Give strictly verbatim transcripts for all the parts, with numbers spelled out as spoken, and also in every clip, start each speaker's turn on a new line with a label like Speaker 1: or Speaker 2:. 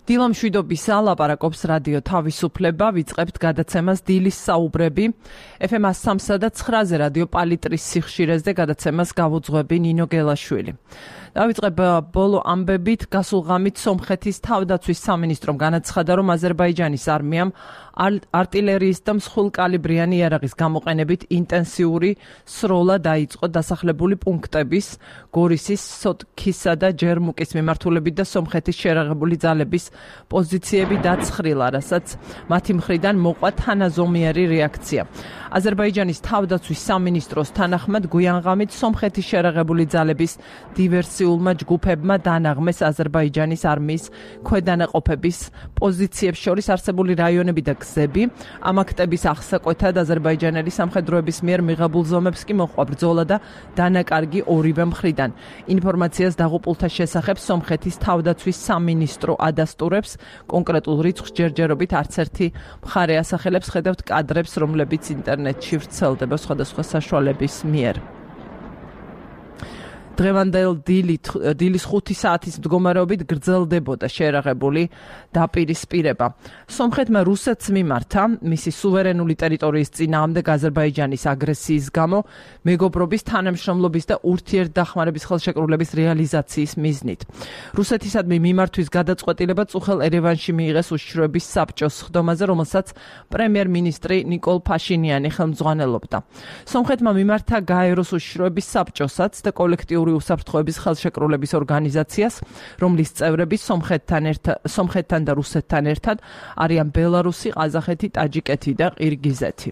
Speaker 1: დილამშვიდობისა ლაპარაკობს რადიო თავისუფლება, ვიწყებთ გადაცემას დილის საუბრები. ეფ ემ სამსა და ცხრაზე რადიო პალიტრის სიხშირეზე გადაცემას გავუძღვები ნინო გელაშვილი. დავიწყებ ბოლო ამბებით, გასულ ღამით სომხეთის თავდაცვის სამინისტრომ განაცხადა, რომ აზერბაიჯანის არმიამ არტილერიის და მსხვილკალიბრიანი იარაღის გამოყენებით ინტენსიური სროლა დაიწყო დასახლებული პუნქტების, გორისის, სოტქისა და ჯერმუკის მიმართულებით და სომხეთის შერაღებული ძალების პოზიციები დაცხრილა, რასაც მათი მხრიდან მოყვა თანაზომიერი რეაქცია. აზერბაიჯანის თავდაცვის სამინისტროს თანახმად გვიანღამით სომხეთის შერაღებული ძალების დივერსიულმა ჯგუფებმა დანაღმეს აზერბაიჯანის არმიის ქვედანაყოფების პოზიციებს შორის არსებული რაიონები და გზები. ამ აქტების აღსაკვეთად აზერბაიჯანელი სამხედროების მიერ მიღებულ ზომებს კი მოჰყვა ბრძოლა და დანაკარგი ორივე მხრიდან. ინფორმაციას დაღუპულთა შესახებ სომხეთის თავდაცვის სამინისტრო ადასტურებს. კონკრეტულ რიცხვს ჯერჯერობით არც ერთი მხარე ასახელებს, ხედავთ კადრებს, რომლებიც ინტერნეტში ვრცელდება სხვადასხვა საშუალების მიერ. დღევანდელ დილის ხუთი საათის მდგომარეობით გრძელდებოდა შერაღებული დაპირისპირება. სომხეთმა რუსეთს მიმართა მისი სუვერენული ტერიტორიის წინააღმდეგ აზერბაიჯანის აგრესიის გამო მეგობრობის, თანამშრომლობის და ურთიერთდახმარების ხელშეკრულების რეალიზაციის მიზნით. რუსეთისადმი მიმართვის გადაწყვეტილება წუხელ ერევანში მიიღეს უშიშროების საბჭოს სხდომაზე, რომელსაც პრემიერ-მინისტრი ნიკოლ ფაშინიანი ხელმძღვანელობდა. სომხეთმა მიმართა გაეროს უშიშროების საბჭოსაც და კოლექტიური უსაფრთხოების ხელშეკრულების ორგანიზაციას, რომლის წევრები სომხეთთან ერთად, სომხეთთან და რუსეთთან ერთად არიან ბელარუსი, ყაზახეთი, ტაჯიკეთი და ყირგიზეთი.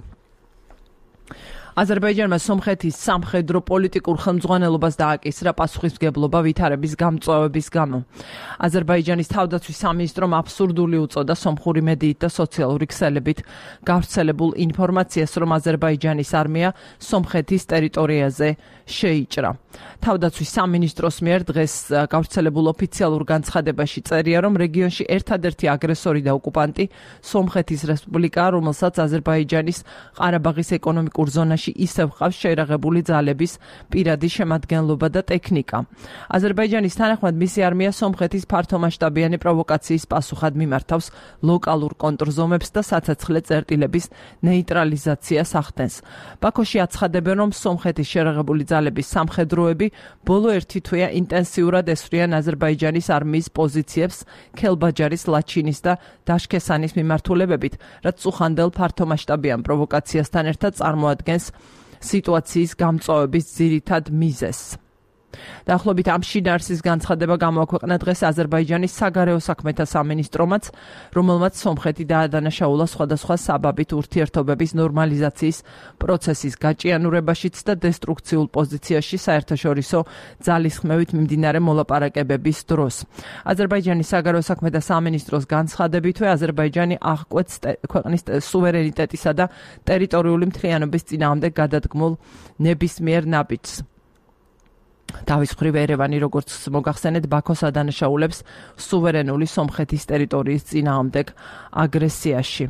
Speaker 1: აზერბაიჯანმა სომხეთის სამხედრო პოლიტიკურ ხელმძღვანელობას დააკისრა პასუხისმგებლობა ვითარების გამწვავების გამო. აზერბაიჯანის თავდაცვის სამინისტრომ აბსურდული უწოდა სომხური მედიით და სოციალური ქსელებით გავრცელებულ ინფორმაციას, რომ აზერბაიჯანის არმია სომხეთის ტერიტორიაზე შეიჭრა. თავდაცვის სამინისტროს მიერ დღეს გავრცელებულ ოფიციალურ განცხადებაში წერია, რომ რეგიონში ერთადერთი აგრესორი და ოკუპანტი სომხეთის რესპუბლიკაა, რომელსაც აზერბაიჯანის ყარაბაღის ეკონომიკურ ზონაში ისევ ყავს შერაღებული ძალების პირადი შემადგენლობა და ტექნიკა. აზერბაიჯანის თანახმად მისი არმია სომხეთის ფართომასშტაბიანი პროვოკაციის პასუხად მიმართავს ლოკალურ კონტრზომებს და საცეცხლე წერტილების ნეიტრალიზაციას ახდენს. ბაქოში აცხადებენ, რომ სომხეთის შერაღებული ძალების სამხედროები ბოლო ერთი თვეა ინტენსიურად ესვრიან აზერბაიჯანის არმიის პოზიციებს ქელბაჯარის, ლაჩინის და დაშქესანის მიმართულებებით, რაც წუხანდელ ფართომასშტაბიან პროვოკაციასთან ერთად წარმოადგენს სიტუაციის გამწვავების ძირითად მიზეზს. დაახლოებით ამ შინაარსის განცხადება გამოაქვეყნა დღეს აზერბაიჯანის საგარეო საქმეთა სამინისტრომაც, რომელმაც სომხეთი დაადანაშაულა სხვადასხვა საბაბით ურთიერთობების ნორმალიზაციის პროცესის გაჭიანურებაშიც და დესტრუქციულ პოზიციაში საერთაშორისო ძალისხმევით მიმდინარე მოლაპარაკებების დროს. აზერბაიჯანის საგარეო საქმეთა სამინისტროს განცხადებითვე აზერბაიჯანი აღკვეთს ქვეყნის სუვერენიტეტისა და ტერიტორიული მთლიანობის წინააღმდეგ გადადგმულ ნებისმიერ ნაბიჯს. თავის მხრივ ერევანი, როგორც მოგახსენეთ, ბაქოს ადანაშაულებს სუვერენული სომხეთის ტერიტორიის წინააღმდეგ აგრესიაში.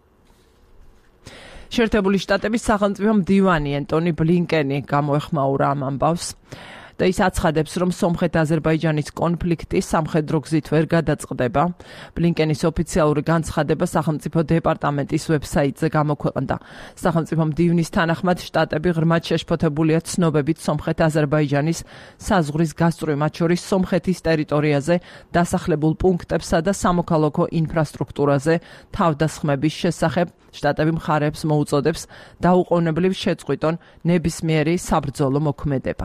Speaker 1: შეერთებული შტატების სახელმწიფო მდივანი ენტონი ბლინკენი გამოეხმაურა ამ ამბავს და ის აცხადებს, რომ სომხეთ-აზერბაიჯანის კონფლიქტი სამხედრო გზით ვერ გადაწყდება. ბლინკენის ოფიციალური განცხადება სახელმწიფო დეპარტამენტის ვებსაიტზე გამოქვეყნდა. სახელმწიფო მდივნის თანახმად შტატები ღრმად შეშფოთებულია ცნობებით სომხეთ-აზერბაიჯანის საზღვრის გასწვრივ, მათ შორის სომხეთის ტერიტორიაზე დასახლებულ პუნქტებსა და სამოქალაქო ინფრასტრუქტურაზე თავდასხმების შესახებ. შტატები მხარეებს მოუწოდებს დაუყოვნებლივ შეწყვიტონ ნებისმიერი საბრძოლო მოქმედება.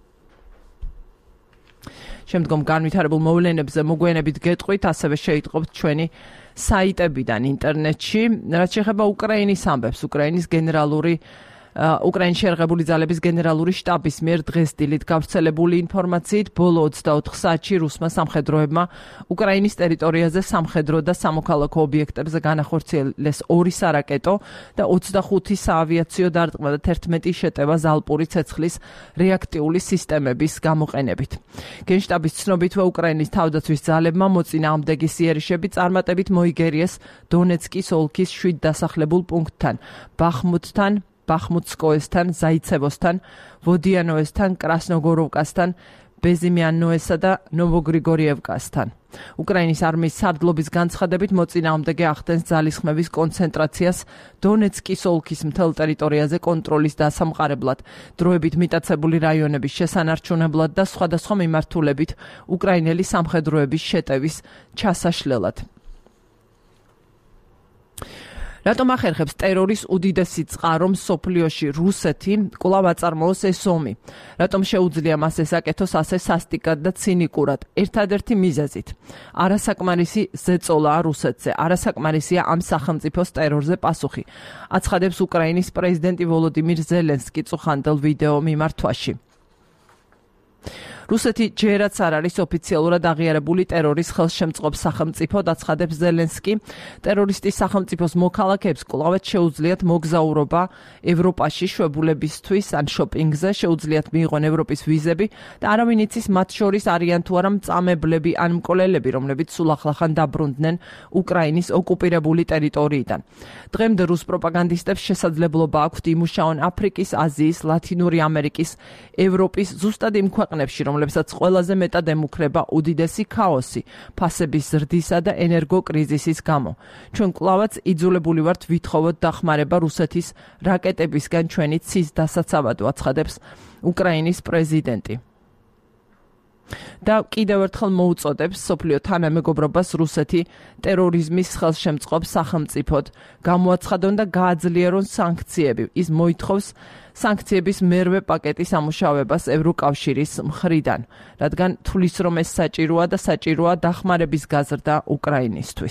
Speaker 1: შემდგომ განვითარებულ მოვლენებზე მოგვიანებით გეტყვით, ასევე შეიტყობთ ჩვენი საიტებიდან ინტერნეტში, რაც შეეხება უკრაინის ამბებს. უკრაინის გენერალური უკრაინის შერღებული ძალების გენერალური შტაბის მიერ დღეს დილით გავრცელებული ინფორმაციით, ბოლო ოცდაოთხ საათში რუსმა სამხედროებმა უკრაინის ტერიტორიაზე სამხედრო და სამოქალაქო ობიექტებზე განახორციელეს ორი სარაკეტო და ოცდახუთი საავიაციო დარტყმა და თერთმეტი შეტევა ზალპური ცეცხლის რეაქტიული სისტემების გამოყენებით. გენშტაბის ცნობითვე უკრაინის თავდაცვის ძალებმა მოწინააღმდეგის იერიშები წარმატებით მოიგერიეს დონეცკის ოლქის შვიდ დასახლებულ პუნქტთან, ბახმუტთან, ბახმუტსკოესთან, ზაიცევოსთან, ვოდიანოესთან, კრასნოგოროვკასთან, ბეზიმიანოესა და ნოვოგრიგორიევკასთან. უკრაინის არმიის სარდლობის განცხადებით მოწინააღმდეგე ახდენს ძალისხმევის კონცენტრაციას დონეცკის ოლქის მთელ ტერიტორიაზე კონტროლის დასამყარებლად, დროებით მიტაცებული რაიონების შესანარჩუნებლად და სხვადასხვა მიმართულებით უკრაინელი სამხედროების შეტევის ჩასაშლელად. რატომ ახერხებს ტერორის უდიდესი წყარო მსოფლიოში რუსეთი კვლავ აწარმოოს ეს ომი? რატომ შეუძლია მას ეს აკეთოს ასე სასტიკად და ცინიკურად? ერთადერთი მიზეზით. არასაკმარისი ზეწოლაა რუსეთზე, არასაკმარისია ამ სახელმწიფოს ტერორზე პასუხი, აცხადებს უკრაინის პრეზიდენტი ვოლოდიმირ ზელენსკი წუხანდელ ვიდეო მიმართვაში. რუსეთი ჯერაც არ არის ოფიციალურად აღიარებული ტერორის ხელშემწყობ სახელმწიფო, აცხადებს ზელენსკი. ტერორისტის სახელმწიფოს მოქალაქეებს კვლავ შეუძლიათ მოგზაურობა ევროპაში შვებულებისთვის ან შოპინგზე, შეუძლიათ მიიღონ ევროპის ვიზები და არავინ იცის მათ შორის არიან თუ არა მწამებლები ან მკვლელები, რომლებიც სულ ახლახან დაბრუნდნენ უკრაინის ოკუპირებული ტერიტორიიდან. დღემდე რუს პროპაგანდისტებს შესაძლებლობა აქვთ იმუშაონ აფრიკის, აზიის, ლათინური ამერიკის, ევროპის, ზუსტად იმ ქვეყნებში, რომლებსაც ყველაზე მეტად ემუქრება უდიდესი ქაოსი, ფასების ზრდისა და ენერგოკრიზისის გამო. ჩვენ კვლავაც იძულებული ვართ ვითხოვოთ დახმარება რუსეთის რაკეტებისგან ჩვენი ცის დასაცავად, აცხადებს უკრაინის პრეზიდენტი. და კიდევ ერთხელ მოუწოდებს სოფლიო თანამეგობრობას რუსეთი ტერორიზმის ხელშემწყობ სახელმწიფოდ გამოაცხადონ და გააძლიერონ სანქციები. ის მოითხოვს სანქციების მერვე პაკეტის ამუშავებას ევროკავშირის მხრიდან, რადგან თulis რომ ეს საჭიროა და საჭიროა დახმარების გაზრდა უკრაინისთვის.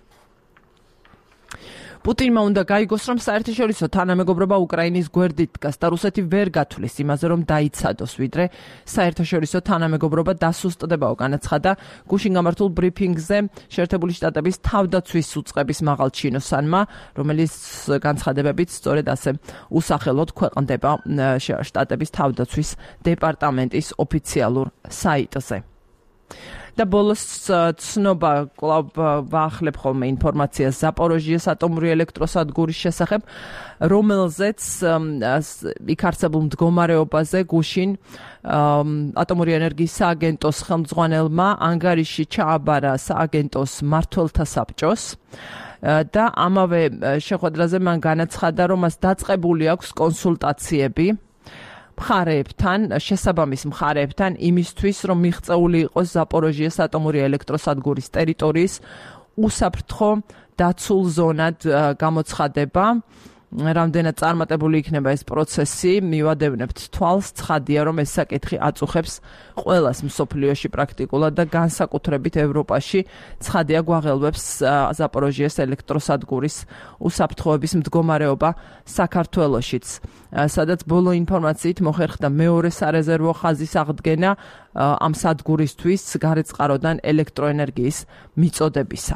Speaker 1: პუტინმა უნდა გაიგოს, რომ საერთაშორისო თანამეგობრობა უკრაინის გვერდით დგას და რუსეთი ვერ გათვლის იმაზე, რომ დაიცადოს, ვიდრე საერთაშორისო თანამეგობრობა დასუსტდებაო, განაცხადა გუშინ გამართულ ბრიფინგზე შეერთებული შტატების თავდაცვის უწყების მაღალჩინოსანმა, რომელიც განცხადებებით სწორედ ასე უსახელოდ ქვეყნდება შტატების თავდაცვის დეპარტამენტის ოფიციალურ საიტზე. და ბოლოს ცნობა კვლავ ვაახლებ ხოლმე ინფორმაციას ზაპოროჟიეს ატომური ელექტროსადგურის შესახებ, რომელზეც იქ არსებულ მდგომარეობაზე გუშინ ატომური ენერგიის სააგენტოს ხელმძღვანელმა ანგარიში ჩააბარა სააგენტოს მმართველთა საბჭოს და ამავე შეხვედრაზე მან განაცხადა, რომ მას დაწყებული აქვს კონსულტაციები მხარეებთან, შესაბამის მხარეებთან იმისთვის, რომ მიღწეული იყოს ზაპოროჟიეს ატომური ელექტროსადგურის ტერიტორიის უსაფრთხო დაცულ ზონად გამოცხადება. რამდენად წარმატებული იქნება ეს პროცესი, მივადევნებთ თვალს, ცხადია, რომ ეს საკითხი აწუხებს ყველას მსოფლიოში პრაქტიკულად და განსაკუთრებით ევროპაში. ცხადია, გვაღელვებს ზაპოროჟიეს ელექტროსადგურის უსაფრთხოების მდგომარეობა საქართველოშიც, სადაც ბოლო ინფორმაციით მოხერხდა მეორე სარეზერვო ხაზის აღდგენა ამ სადგურისთვის გარეწყაროდან ელექტროენერგიის მიწოდებისა.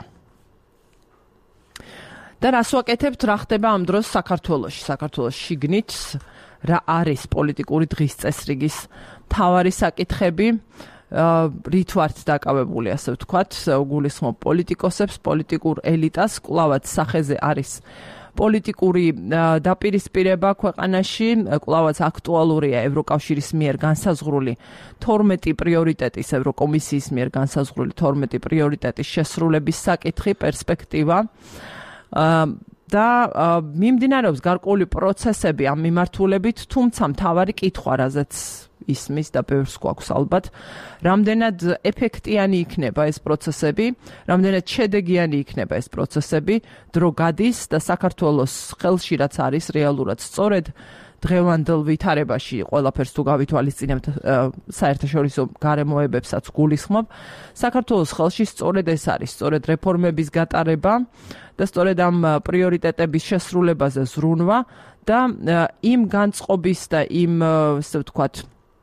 Speaker 1: და რას ვაკეთებთ, რა ხდება ამ დროს საქართველოში? საქართველოს შიგნით რა არის პოლიტიკური დღის წესრიგის მთავარი საკითხები? რით ვართ დაკავებული, ასე ვთქვათ, გულისხმობ პოლიტიკოსებს, პოლიტიკურ ელიტას, კვლავაც სახეზე არის პოლიტიკური დაპირისპირება ქვეყანაში, კვლავაც აქტუალურია ევროკავშირის მიერ განსაზღვრული თორმეტი პრიორიტეტის, ევროკომისიის მიერ განსაზღვრული თორმეტი პრიორიტეტის შესრულების საკითხი, პერსპექტივა. და მიმდინარეობს გარკვეული პროცესები ამ მიმართულებით, თუმცა მთავარი კითხვა, რაზეც ისმის და ბევრს გვაქვს ალბათ, რამდენად ეფექტიანი იქნება ეს პროცესები, რამდენად შედეგიანი იქნება ეს პროცესები, დრო გადის და საქართველოს ხელში რაც არის რეალურად სწორედ დღევანდელ ვითარებაში ყველაფერს თუ გავითვალისწინებთ საერთაშორისო გარემოებებსაც გულისხმობ, საქართველოს ხელში სწორედ ეს არის, სწორედ რეფორმების გატარება და სწორედ ამ პრიორიტეტების შესრულებაზე ზრუნვა და იმ განწყობის და იმ, ასე ვთქვათ,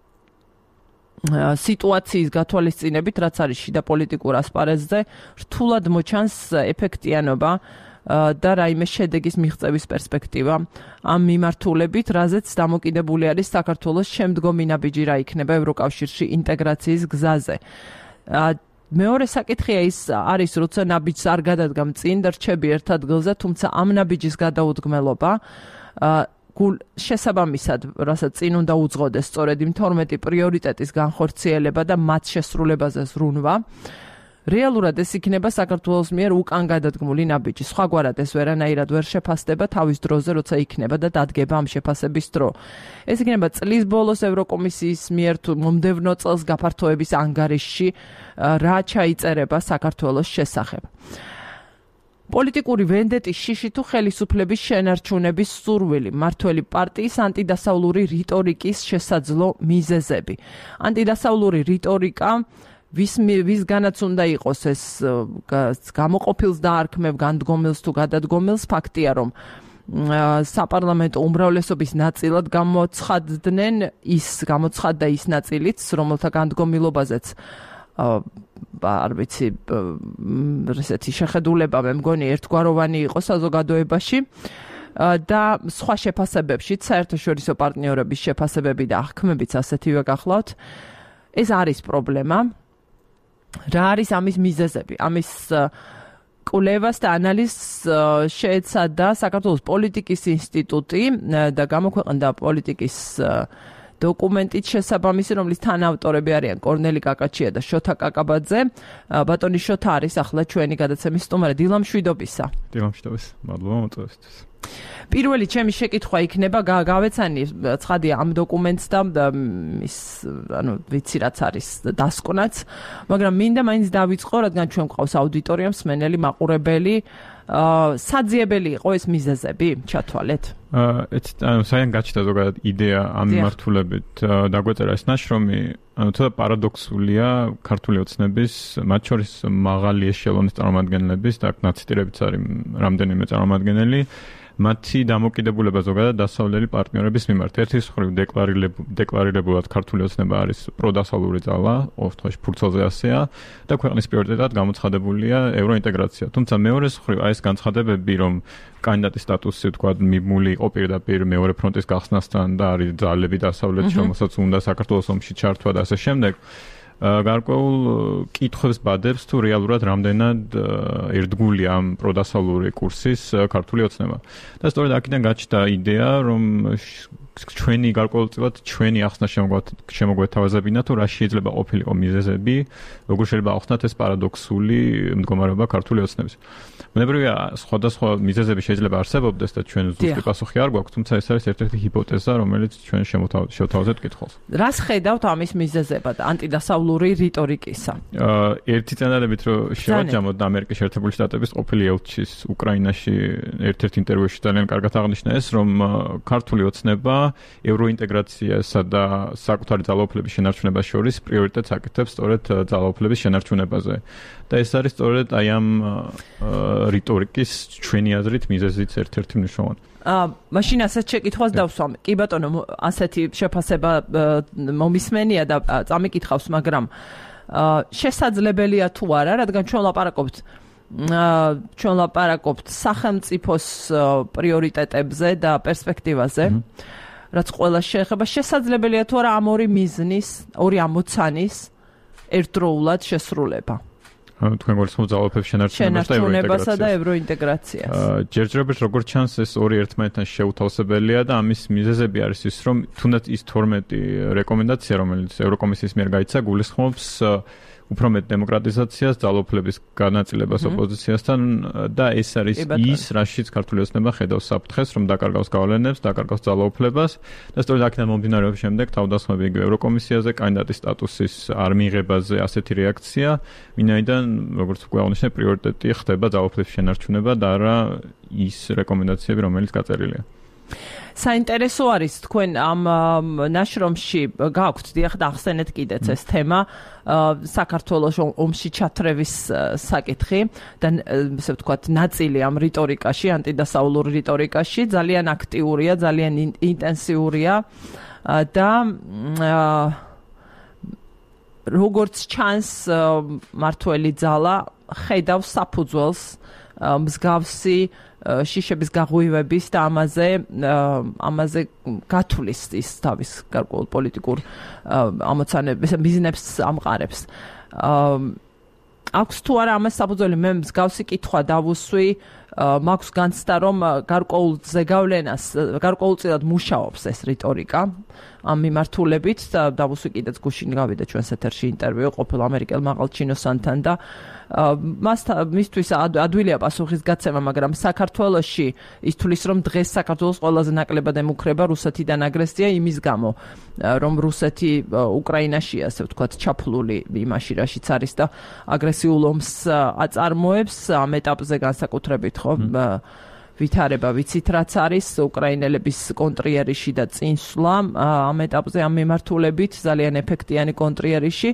Speaker 1: სიტუაციის გათვალისწინებით, რაც არის შიდა პოლიტიკურ ასპარეზზე, რთულად მოჩანს ეფექტიანობა და რაიმე შედეგის მიღწევის პერსპექტივა ამ მიმართულებით, რაზეც დამოკიდებული არის საქართველოს შემდგომი ნაბიჯი რა იქნება ევროკავშირში ინტეგრაციის გზაზე. მეორე საკითხია ის არის, როცა ნაბიჯს არ გადადგამ წინ და რჩები ერთ ადგილზე, თუმცა ამ ნაბიჯის გადაუდგმელობა შესაბამისად, რასაც წინ უნდა უძღოდეს სწორედ იმ თორმეტი პრიორიტეტის განხორციელება და მათ შესრულებაზე ზრუნვა, რეალურად ეს იქნება საქართველოს მიერ უკან გადადგმული ნაბიჯი. სხვაგვარად ეს ვერანაირად ვერ შეფასდება თავის დროზე, როცა იქნება და დადგება ამ შეფასების დრო. ეს იქნება წლის ბოლოს ევროკომისიის მიერ თუ მომდევნო წელს გაფართოების ანგარიშში, რა ჩაიწერება საქართველოს შესახებ. პოლიტიკური ვენდეტის შიში თუ ხელისუფლების შენარჩუნების სურვილი, მართველი პარტიის ანტიდასავლური რიტორიკის შესაძლო მიზეზები. ანტიდასავლური რიტორიკა ვის ვისგანაც უნდა იყოს ეს გამოყოფილს დაარქმევ განდგომილს თუ გადადგომილს, ფაქტია რომ საპარლამენტო უმრავლესობის ნაწილად გამოცხადდნენ ის გამოცხადდა ის ნაწილიც, რომელთა განდგომილობაზეც არ ვიცი, ესეთი შეხედულება მე მგონი ერთგვაროვანი იყო საზოგადოებაში და სხვა შეფასებებშიც, საერთაშორისო პარტნიორების შეფასებები და აღქმებიც ასეთივე გახლავთ. ეს არის პრობლემა. რა არის ამის მიზეზები? ამის კვლევას და ანალიზს შეეცადა საქართველოს პოლიტიკის ინსტიტუტი და გამოქვეყნდა პოლიტიკის დოკუმენტით შესაბამისი, რომლის თანაავტორები არიან კორნელი კაკაჩია და შოთა კაკაბაძე. ბატონი შოთა არის ახლა ჩვენი გადაცემის სტუმარი. დილამშვიდობისა.
Speaker 2: დილამშვიდობისა. მადლობა მოწვევისთვის.
Speaker 1: პირველი ჩემი შეკითხვა იქნება, გავეცანი ცხადია ამ დოკუმენტს და ის, ანუ ვიცი რაც არის დასკვნაც, მაგრამ მინდა მაინც დავიწყო, რადგან ჩვენ გვყავს აუდიტორია, მსმენელი, მაყურებელი, საძიებელი იყო ეს მიზეზები, ჩათვალეთ?
Speaker 2: ანუ საიდან გაჩნდა ზოგადად იდეა ამ მიმართულებით დაგვეწერა ეს ნაშრომი, ანუ ცოტა პარადოქსულია ქართული ოცნების, მათ შორის მაღალი ეშელონის წარმომადგენლების და ნაციტირებიც არის რამდენიმე წარმომადგენელი, მათი დამოკიდებულება ზოგადად დასავლელი პარტნიორების მიმართ. ერთის მხრივ დეკლარირებულად ქართული ოცნება არის პროდასავლური ძალა, ყოველ შემთხვევაში ფურცელზე ასეა და ქვეყნის პრიორიტეტად გამოცხადებულია ევროინტეგრაცია. თუმცა მეორეს მხრივ აი ეს განცხადებები, რომ კანდიდატის სტატუსი თქვა მიმული იყო პირდაპირ მეორე ფრონტის გახსნასთან და არის ძალები დასავლეთში, რომელსაც უნდა საქართველოს ომში ჩართვა და ასე შემდეგ. გარკვეულ კითხვებს ბადებს თუ რეალურად რამდენად ერთგულია ამ პროდასავლური კურსის ქართული ოცნება. და სწორედ აქედან გაჩნდა იდეა, რომ ჩვენი გარკვეულწილად ჩვენი ახსნა შემოგვეთავაზებინა თუ რა შეიძლება ყოფილიყო მიზეზები, როგორ შეიძლება ახსნათ ეს პარადოქსული მდგომარეობა ქართული ოცნების. ბუნებრივია, სხვადასხვა მიზეზები შეიძლება არსებობდეს და ჩვენ ზუსტი პასუხი არ გვაქვს, თუმცა ეს არის ერთ-ერთი ჰიპოთეზა, რომელიც ჩვენ შევთავაზებთ კითხვას.
Speaker 1: რას ხედავთ ამის მიზეზებად ანტიდასავლური რიტორიკისა?
Speaker 2: ერთი წინადადებით რომ შევაჯამოთ ამერიკის შეერთებული შტატების ყოფილი ელჩის უკრაინაში ერთ-ერთ ინტერვიუში ძალიან კარგად აღნიშნა ეს, რომ ქართული ოცნება ევროინტეგრაციასა და საკუთარი ძალაუფლების შენარჩუნებას შორის პრიორიტეტს აკეთებს სწორედ ძალაუფლების შენარჩუნებაზე. და ეს არის სწორედ აი ამ რიტორიკის ჩვენი აზრით მიზეზიც ერთ-ერთი მნიშვნელოვანი.
Speaker 1: აა მაშინ ასეთ შეკითხვას დავსვამ. კი ბატონო, ასეთი შეფასება მომისმენია და წამიკითხავს, მაგრამ შესაძლებელია თუ არა, რადგან ჩვენ ლაპარაკობთ ჩვენ ლაპარაკობთ სახელმწიფოს პრიორიტეტებზე და პერსპექტივაზე, რაც ყველა შეეხება, შესაძლებელია თუ არა ამ ორი მიზნის, ორი ამოცანის ერთდროულად შესრულება.
Speaker 2: თქვენ გულისხმობთ ძალაუფლების
Speaker 1: შენარჩუნებასა და ევროინტეგრაციას.
Speaker 2: ჯერჯერობით როგორც ჩანს, ეს ორი ერთმანეთთან შეუთავსებელია და ამის მიზეზები არის ის, რომ თუნდაც ის თორმეტი რეკომენდაცია, რომელიც ევროკომისიის მიერ გაიცა, გულისხმობს უფრო მეტ დემოკრატიზაციას, ძალაუფლების განაწილებას ოპოზიციასთან და ეს არის ის, რაშიც ქართული ოცნება ხედავს საფრთხეს, რომ დაკარგავს გავლენებს, დაკარგავს ძალაუფლებას და სწორედ აქედან მომდინარეობს შემდეგ თავდასხმები იგივე ევროკომისიაზე, კანდიდატის სტატუსის არ მიღებაზე ასეთი რეაქცია, ვინაიდან, როგორც უკვე აღნიშნე, პრიორიტეტი ხდება ძალაუფლების შენარჩუნება და არა ის რეკომენდაციები, რომელიც გაწერილია.
Speaker 1: საინტერესო არის თქვენ ამ ნაშრომში გაქვთ დიახ და ახსენეთ კიდეც ეს თემა საქართველოს ომში ჩათრევის საკითხი და ესე ვთქვათ ნაწილი ამ რიტორიკაში, ანტიდასავლურ რიტორიკაში ძალიან აქტიურია, ძალიან ინტენსიურია და როგორც ჩანს მართველი ძალა ხედავს საფუძველს მსგავსი შიშების გაღვივების და ამაზე ამაზე გათვლის ის თავის გარკვეულ პოლიტიკურ ამოცანებს, ბიზნესს ამყარებს. აქვს თუ არა ამას საფუძველი? მე მსგავსი კითხვა დავუსვი მაქვს განცდა რომ გარკვეულ ზეგავლენას გარკვეულწილად მუშაობს ეს რიტორიკა ამ მიმართულებით და დავუსვი კიდეც გუშინ გავიდა ჩვენს ეთერში ინტერვიუ ყოფილ ამერიკელ მაღალჩინოსანთან და მასთან მისთვის ადვილია პასუხისგაცემა, მაგრამ საქართველოში ის თulis რომ დღეს საქართველოს ყველაზე ნაკლებად ემუქრება რუსეთიდან აგრესია იმის გამო, რომ რუსეთი უკრაინაში ასე ვთქვათ ჩაფლული იმაში რაშიც არის და აგრესიულ ომს აწარმოებს ამ ეტაპზე განსაკუთრებით ხო ვითარება ვიცით რაც არის უკრაინელების კონტრიერიში და წინსვლა ამ ეტაპზე ამ მიმართულებით ძალიან ეფექტიანი კონტრიერიში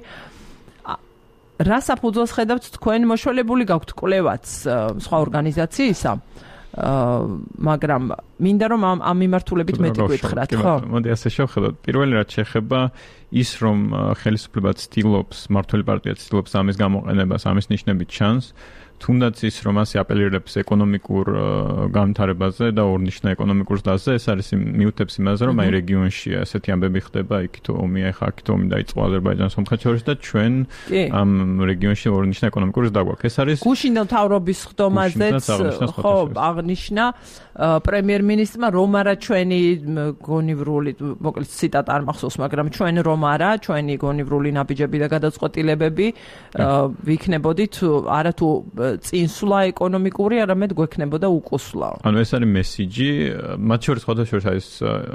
Speaker 1: რა საფუძველს ხედავთ თქვენ მოშველებული გაქვთ კვლევაც სხვა ორგანიზაციისა მაგრამ მინდა რომ ამ ამ მიმართულებით მეტი გითხრათ ხო
Speaker 2: მოდი ასე შევხედოთ პირველი რაც შეეხება ის რომ ხელისუფლება ცდილობს მმართველი პარტია ცდილობს ამის გამოყენებას ამის ნიშნებით ჩანს თუნდაც ის რომ ასე აპელირებს ეკონომიკურ განვითარებაზე და ორნიშნა ეკონომიკურ ზრდაზე ეს არის მიუთებს იმაზე რომ აი რეგიონში ასეთი ამბები ხდება იქით ომია ხა აქით ომი დაიწყო აზერბაიჯანს სომხეთს შორის და ჩვენ ამ რეგიონში ორნიშნა ეკონომიკურ ზრდა გვაქვს ეს არის
Speaker 1: გუშინდელ მთავრობის ხდომაზეც ხო აღნიშნა პრემიერ-მინისტრმა რომ არა ჩვენი გონივრული მოკლედ ციტატა არ მახსოვს მაგრამ ჩვენ რომ არა ჩვენი გონივრული ნაბიჯები და გადაწყვეტილებები ვიქნებოდით არა თუ წინსვლა ეკონომიკური, არამედ გვექნებოდა უკუსვლა.
Speaker 2: ანუ ეს არის მესიჯი, მათ შორის სხვადასხვა არის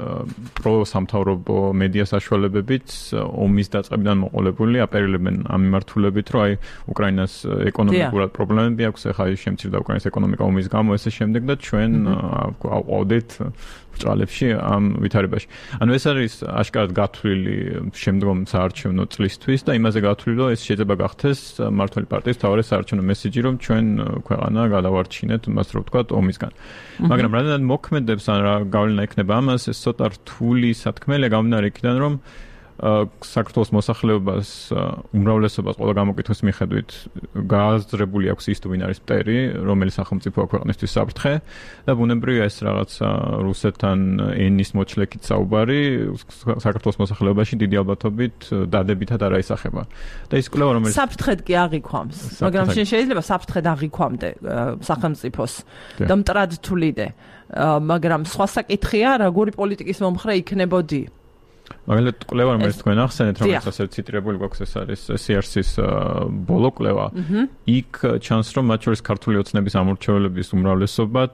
Speaker 2: პროსამთავრობო მედია საშუალებებით ომის დაწყებიდან მოყოლებული აპელირებენ ამ მიმართულებით, რომ აი უკრაინას ეკონომიკურად პრობლემები აქვს, ახლა შემცირდა უკრაინის ეკონომიკა ომის გამო, ესე შემდეგ და ჩვენ ავყავდით ბრალებში ამ ვითარებაში. ანუ ეს არის აშკარად გათვლილი შემდგომ საარჩევნო წლისთვის და იმაზე გათვლილი რომ ეს შეიძლება გახდეს მმართველი პარტიის მთავარი საარჩევნო მესიჯი რომ ჩვენ ქვეყანა გადავარჩინეთ მას რო ვთქვათ ომისგან. მაგრამ რადგან მოქმედებს ან რა გავლენა ექნება ამას ეს ცოტა რთული სათქმელია გამომდინარე იქიდან რომ საქართველოს მოსახლეობას უმრავლესობას ყველა გამოკითხვის მიხედვით გააზრებული აქვს ის თუ ვინ არის მტერი, რომელიც სახელმწიფოა ქვეყნისთვის საფრთხე და ბუნებრივია ეს რაღაცა რუსეთთან ენის მოჩლეკით საუბარი საქართველოს მოსახლეობაში დიდი ალბათობით დადებითად არ აისახება. და ის კვლევა რომელიც
Speaker 1: საფრთხედ კი აღიქვამს, მაგრამ შეიძლება საფრთხედ აღიქვამდე სახელმწიფოს და მტრად თვლიდე, მაგრამ სხვა საკითხია, როგორი პოლიტიკის მომხრე იქნებოდი.
Speaker 2: მაგალითად კვლევა რომელიც თქვენ ახსენეთ რომელიც ასე ციტირებული გვაქვს ეს არის სი არ სის ბოლო კვლევა იქ ჩანს რომ მათ შორის ქართული ოცნების ამორჩევლების უმრავლესობაც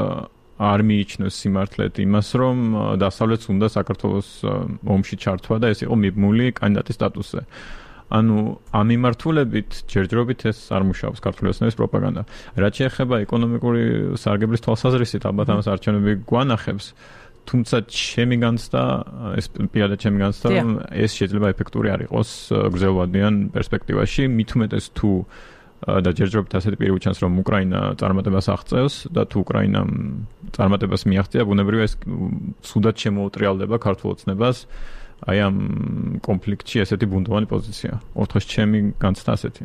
Speaker 2: არ მიიჩნევს სიმართლედ იმას რომ დასავლეთს უნდა საქართველოს ომში ჩართვა და ეს იყო მიბმული კანდიდატის სტატუსზე ანუ ამ მიმართულებით ჯერჯერობით ეს არ მუშაობს ქართული ოცნების პროპაგანდა რაც შეეხება ეკონომიკური სარგებლის თვალსაზრისით ალბათ ამას არჩევნები გვანახებს თუმცა ჩემი განცდა ეს პირადად ჩემი განცდა რომ ეს შეიძლება ეფექტური არ იყოს გრძელვადიან პერსპექტივაში მით უმეტეს თუ და ჯერჯერობით ასეთი პირი უჩანს რომ უკრაინა წარმატებას აღწევს და თუ უკრაინამ წარმატებას მიაღწია ბუნებრივია ეს სუდად შემოუტრიალდება ქართულ ოცნებას აი ამ კონფლიქტში ესეთი ბუნდოვანი პოზიცია ოთხოს ჩემი განცდა ასეთია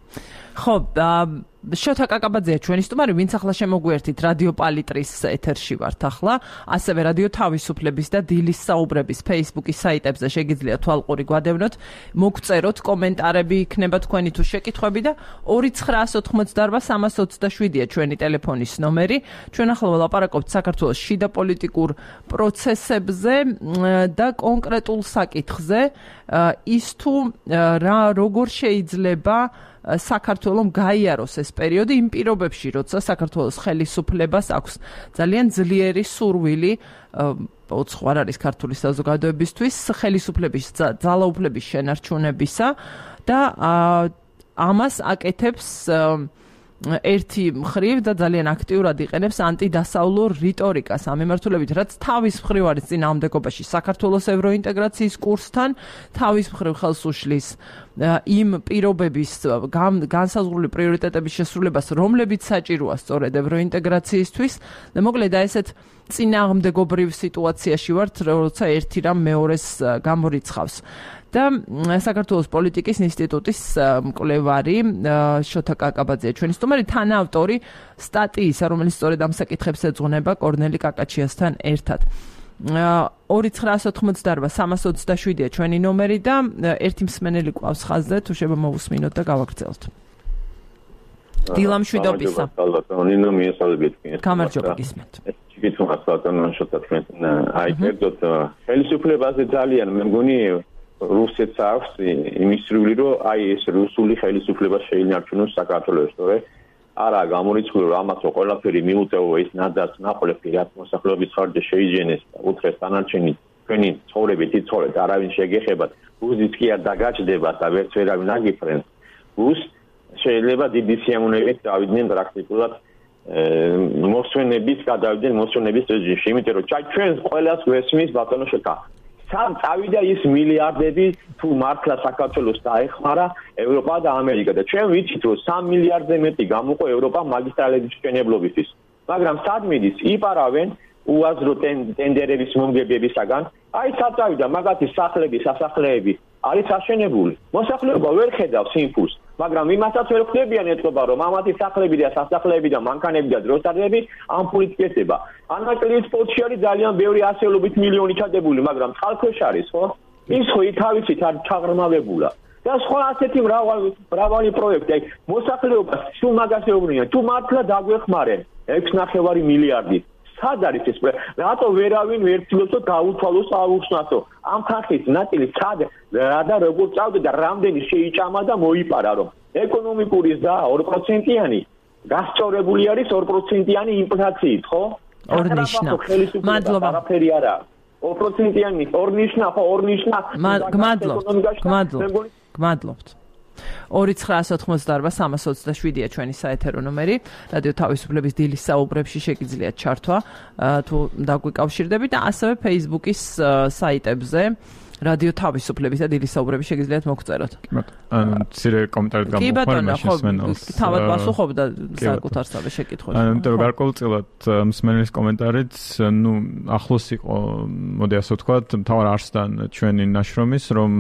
Speaker 1: ხო შოთა კაკაბაძეა ჩვენი სტუმარი, ვინც ახლა შემოგვერთით რადიო პალიტრის ეთერში ვართ ახლა, ასევე რადიო თავისუფლების და დილის საუბრების Facebook-ის საიტებზე შეგიძლიათ თვალყური გვადევნოთ, მოგწეროთ კომენტარები იქნება თქვენი თუ შეკითხვები და ორი ცხრაას ოთხმოცდაარბა სამას ოცდაშვიდია ჩვენი ტელეფონის ნომერი. ჩვენ ახლა ვლაპარაკობთ საქართველოს შიდა პოლიტიკურ პროცესებზე და კონკრეტულ საკითხზე, ის თუ რა როგორ შეიძლება საქართველოს გაიაროს ეს პერიოდი იმ პირობებში, როცა საქართველოს ხელისუფლებას აქვს ძალიან ძლიერი სურვილი უცხოარ არის ქართული საზოგადოებისთვის ხელისუფლების ძალაუფლების შენარჩუნებისა და ამას აკეთებს ერთი მხრივ და ძალიან აქტიურად იყენებს ანტიდასავლურ რიტორიკას ამ მიმართულებით, რაც თავის მხრივ არის წინააღმდეგობაში საქართველოს ევროინტეგრაციის კურსთან, თავის მხრივ ხელს უშლის იმ პირობების განსაზღვრული პრიორიტეტების შესრულებას, რომლებიც საჭიროა სწორედ ევროინტეგრაციისთვის და მოკლედ ესეთ წინააღმდეგობრივ სიტუაციაში ვართ, როცა ერთი რამ მეორეს გამორიცხავს. და საქართველოს პოლიტიკის ინსტიტუტის მკვლევარი შოთა კაკაბაძეა ჩვენი სტუმარი, თანაავტორი სტატიისა, რომელიც სწორედ ამ საკითხებს ეძღვნება კორნელი კაკაჩიასთან ერთად. ორი ცხრაას ოთხმოცდაარბა სამას ოცდაშვიდია ჩვენი ნომერი და ერთი მსმენელი ყავს ხაზზე, თუ შეიძლება მოვუსმინოთ და გავაგრძელოთ. დილამ შვიდობისა.
Speaker 3: ნინო მიესალმებით.
Speaker 1: გამარჯობა გისმენთ.
Speaker 3: ჩიკითუნა საწანო შეტაკმენ. აი კერძოდ ხელისუფლებაზე ძალიან მე მგონი რუსეთს აქვს იმის სრული რომ აი ეს რუსული ხელისუფლება შეინარჩუნოს საქართველოს, თორე არა გამორიცხული რომ ამას ყველაფერი მიუწევო ეს ნადას ნაყოლები რაც მოსახლეობის ხარჯზე შეიძენეს და უთხრეს დანარჩენი თქვენი ცხოვრებით იცხოვრეთ არავინ შეგეხებათ რუსიც კი არ დაგაჭდებათ და ვერც ვერავინ აგიფრენს რუს შეიძლება დიდი სიამოვნებით დავიდნენ პრაქტიკულად მოსვენების გადავიდნენ მოსვენების რეჟიმში იმიტომ რომ ჩვენს ყველას გვესმის ბატონო შეკა სამ წავიდა ის მილიარდები თუ მართლა საქართველოს დაეხმარა ევროპა და ამერიკა და ჩვენ ვიცით რომ სამი მილიარდზე მეტი გამოყო ევროპა მაგისტრალების მშენებლობისთვის მაგრამ სად მიდის იპარავენ უაზრო ტენდერების მომგებებისაგან აი სად წავიდა მაგათი სახლები სასახლეები არის აშენებული მოსახლეობა ვერ ხედავს იმპულს მაგრამ იმასაც ვერ ხდებიან ეთქობა რომ ამათი სახლები და სასახლეები და მანქანები და დროსტარები ამ ფულით კეთდება ანაკლის პორტში არის ძალიან ბევრი ასეულობით მილიონი ჩადებული მაგრამ წყალქვეშ არის ხო ის ხო თავისით არ ჩაღრმავებულა და სხვა ასეთი მრავალი მრავალი პროექტი აი მოსახლეობას სულ მაგას ეუბნიან თუ მართლა დაგვეხმარენ ექვსი ნახევარი მილიარდი სად არის ეს რატო ვერავინ ვერ ცდილობს გაუთვალოს აუხსნათო ამ ხალხის ნაწილი სად რა და როგორ წავდა და რამდენი შეიჭამა და მოიპარა რომ ეკონომიკური ზრდა ორი პროცენტიანი გასწორებული არის ორი პროცენტიანი ინფლაციით ხო
Speaker 1: ორნიშნა მადლობა
Speaker 3: არაფერი არა ორი პროცენტიანი ორნიშნა ხო ორნიშნა
Speaker 1: გმადლობთ გმადლობთ გმადლობთ ორი ცხრა ოთხმოცდაარბა სამას ოცდაშვიდია ჩვენი საეთერო ნომერი რადიო თავისუფლების დილის საუბრებში შეგიძლიათ ჩართვა თუ დაგვიკავშირდებით და ასევე Facebook-ის საიტებზე რადიო თავისუფლების და დილის საუბრები შეგიძლიათ მოგწეროთ.
Speaker 2: ანუ ცირე კომენტარით გამოყვარ მაშინ მსმენელს.
Speaker 1: თავად პასუხობდა საკუთარ თავზე შეკითხვებს.
Speaker 2: ანუ იმიტომ რომ გარკვეულწილად მსმენელის კომენტარით, ნუ ახლოს იყო, მოდი ასე ვთქვათ, მთავარ არსთან ჩვენი ნაშრომის, რომ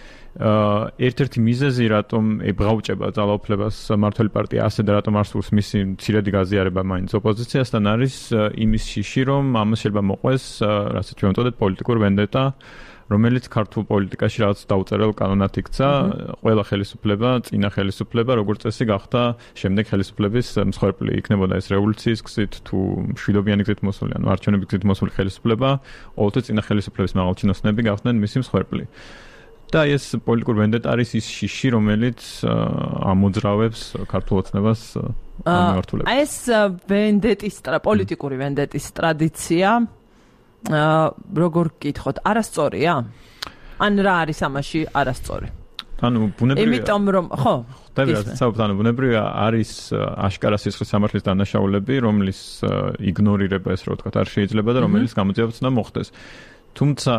Speaker 2: ერთ-ერთი მიზეზი რატომ ებღაუჭება ძალაუფლებას მმართველი პარტია ასე და რატომ არ სურს მისი მცირედი გაზიარება მაინც ოპოზიციასთან არის იმის შიში რომ ამას შეიძლება მოყვეს რასაც ჩვენ ვწოდეთ პოლიტიკურ ვენდეტა რომელიც ქართულ პოლიტიკაში რაღაც დაუწერელ კანონად იქცა ყველა ხელისუფლება წინა ხელისუფლება როგორც წესი გახდა შემდეგ ხელისუფლების მსხვერპლი იქნებოდა ეს რევოლუციის გზით თუ მშვიდობიანი გზით მოსული ანუ არჩევნების გზით მოსული ხელისუფლება ყოველთვის წინა ხელისუფლების მაღალჩინოსნები გახდნენ მისი მსხვერპლი და ეს პოლიტიკურ ვენდეტა არის ის შიში, რომელიც ამოძრავებს ქართულ ოცნებას ამმართველებს.
Speaker 1: აი ეს ვენდეტის პოლიტიკური ვენდეტის ტრადიცია როგორ გკითხოთ, არასწორია? ან რა არის ამაში არასწორი?
Speaker 2: ანუ ბუნებრივია.
Speaker 1: იმიტომ რომ ხო,
Speaker 2: და ბუნებრივია არის აშკარა სისხლის სამართლის დანაშაულები, რომლის იგნორირება ეს რა ვთქვათ, არ შეიძლება და რომელიც გამოძიებაც უნდა მოხდეს. თუმცა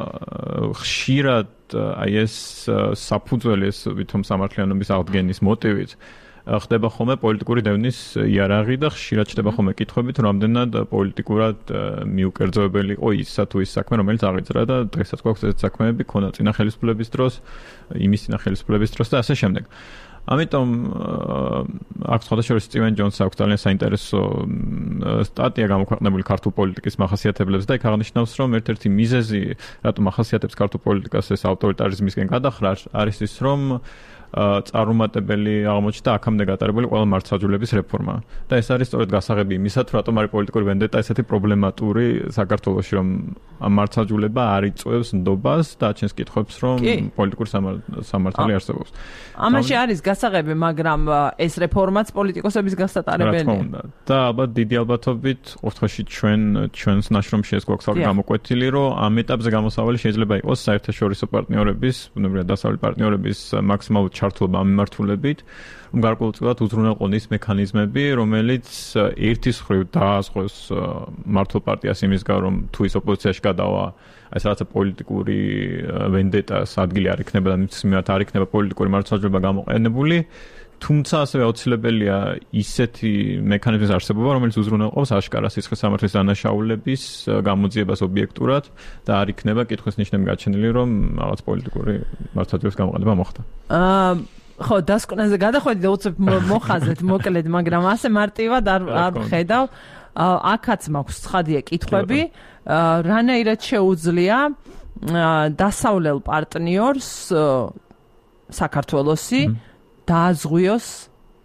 Speaker 2: ხშირად აი ეს საფუძველი ეს ვითომ სამართლიანობის აღდგენის მოტივით ხდება ხოლმე პოლიტიკური დევნის იარაღი და ხშირად ხდება ხოლმე კითხვებით რამდენად პოლიტიკურად მიუკერძოებელი იყო ისა თუ ის საქმე რომელიც აღიძრა და დღესაც გვაქვს ეს საქმეები ქონა წინა ხელისუფლების დროს იმის წინა ხელისუფლების დროს და ასე შემდეგ ამიტომ აქ სხვადასხვა სტივენ ჯონსს აქვს ძალიან საინტერესო სტატია გამოქვეყნებული ქართულ პოლიტიკის მახასიათებლებს და იქ აღნიშნავს რომ ერთ-ერთი მიზეზი რატომ ახასიათებს ქართულ პოლიტიკას ეს ავტორიტარიზმისკენ გადახრა არის ის რომ წარუმატებელი აღმოჩნდა აქამდე გატარებული ყველა მართლმსაჯულების რეფორმა და ეს არის სწორედ გასაღები იმისა თუ რატომ არის პოლიტიკური ვენდეტა ესეთი პრობლემატური საქართველოში რომ მართლმსაჯულება არ იწვევს ნდობას და აჩენს კითხვებს რომ პოლიტიკური სამართალი არსებობს
Speaker 1: ამაში არის გასაღები მაგრამ ეს რეფორმაც პოლიტიკოსების გასატარებელია
Speaker 2: და ალბათ დიდი ალბათობით ყოველთვის ჩვენ ჩვენს ნაშრომში ეს გვაქვს გამოკვეთილი რომ ამ ეტაპზე გამოსავალი შეიძლება იყოს საერთაშორისო პარტნიორების ბუნებრივია დასავლელი პარტნიორების მაქსიმალური ჩართულობა ამ მიმართულებით, რომ გარკვეულწილად უზრუნველყონ ის მექანიზმები, რომელიც ერთის მხრივ დაასხოს მმართველ პარტიას იმისგან, რომ თუ ის ოპოზიციაში გადავა, ეს რაღაცა პოლიტიკური ვენდეტას ადგილი არ იქნება და მის მიმართ არ იქნება პოლიტიკური მართლმსაჯულება გამოყენებული, თუმცა ასევე აუცილებელია ისეთი მექანიზმის არსებობა, რომელიც უზრუნველყოფს აშკარა სისხლის სამართლის დანაშაულების გამოძიებას ობიექტურად და არ იქნება კითხვის ნიშნები გაჩენილი, რომ რაღაც პოლიტიკური მართლმსაჯულების გამოყენება მოხდა.
Speaker 1: აა ხო, დასკვნაზე გადახვედი და უცებ მოხაზეთ მოკლედ, მაგრამ ასე მარტივად არ არ ხედავ. აქაც მაქვს ცხადია კითხვები, რანაირად შეუძლია დასავლელ პარტნიორს საქართველოსი დააზღვიოს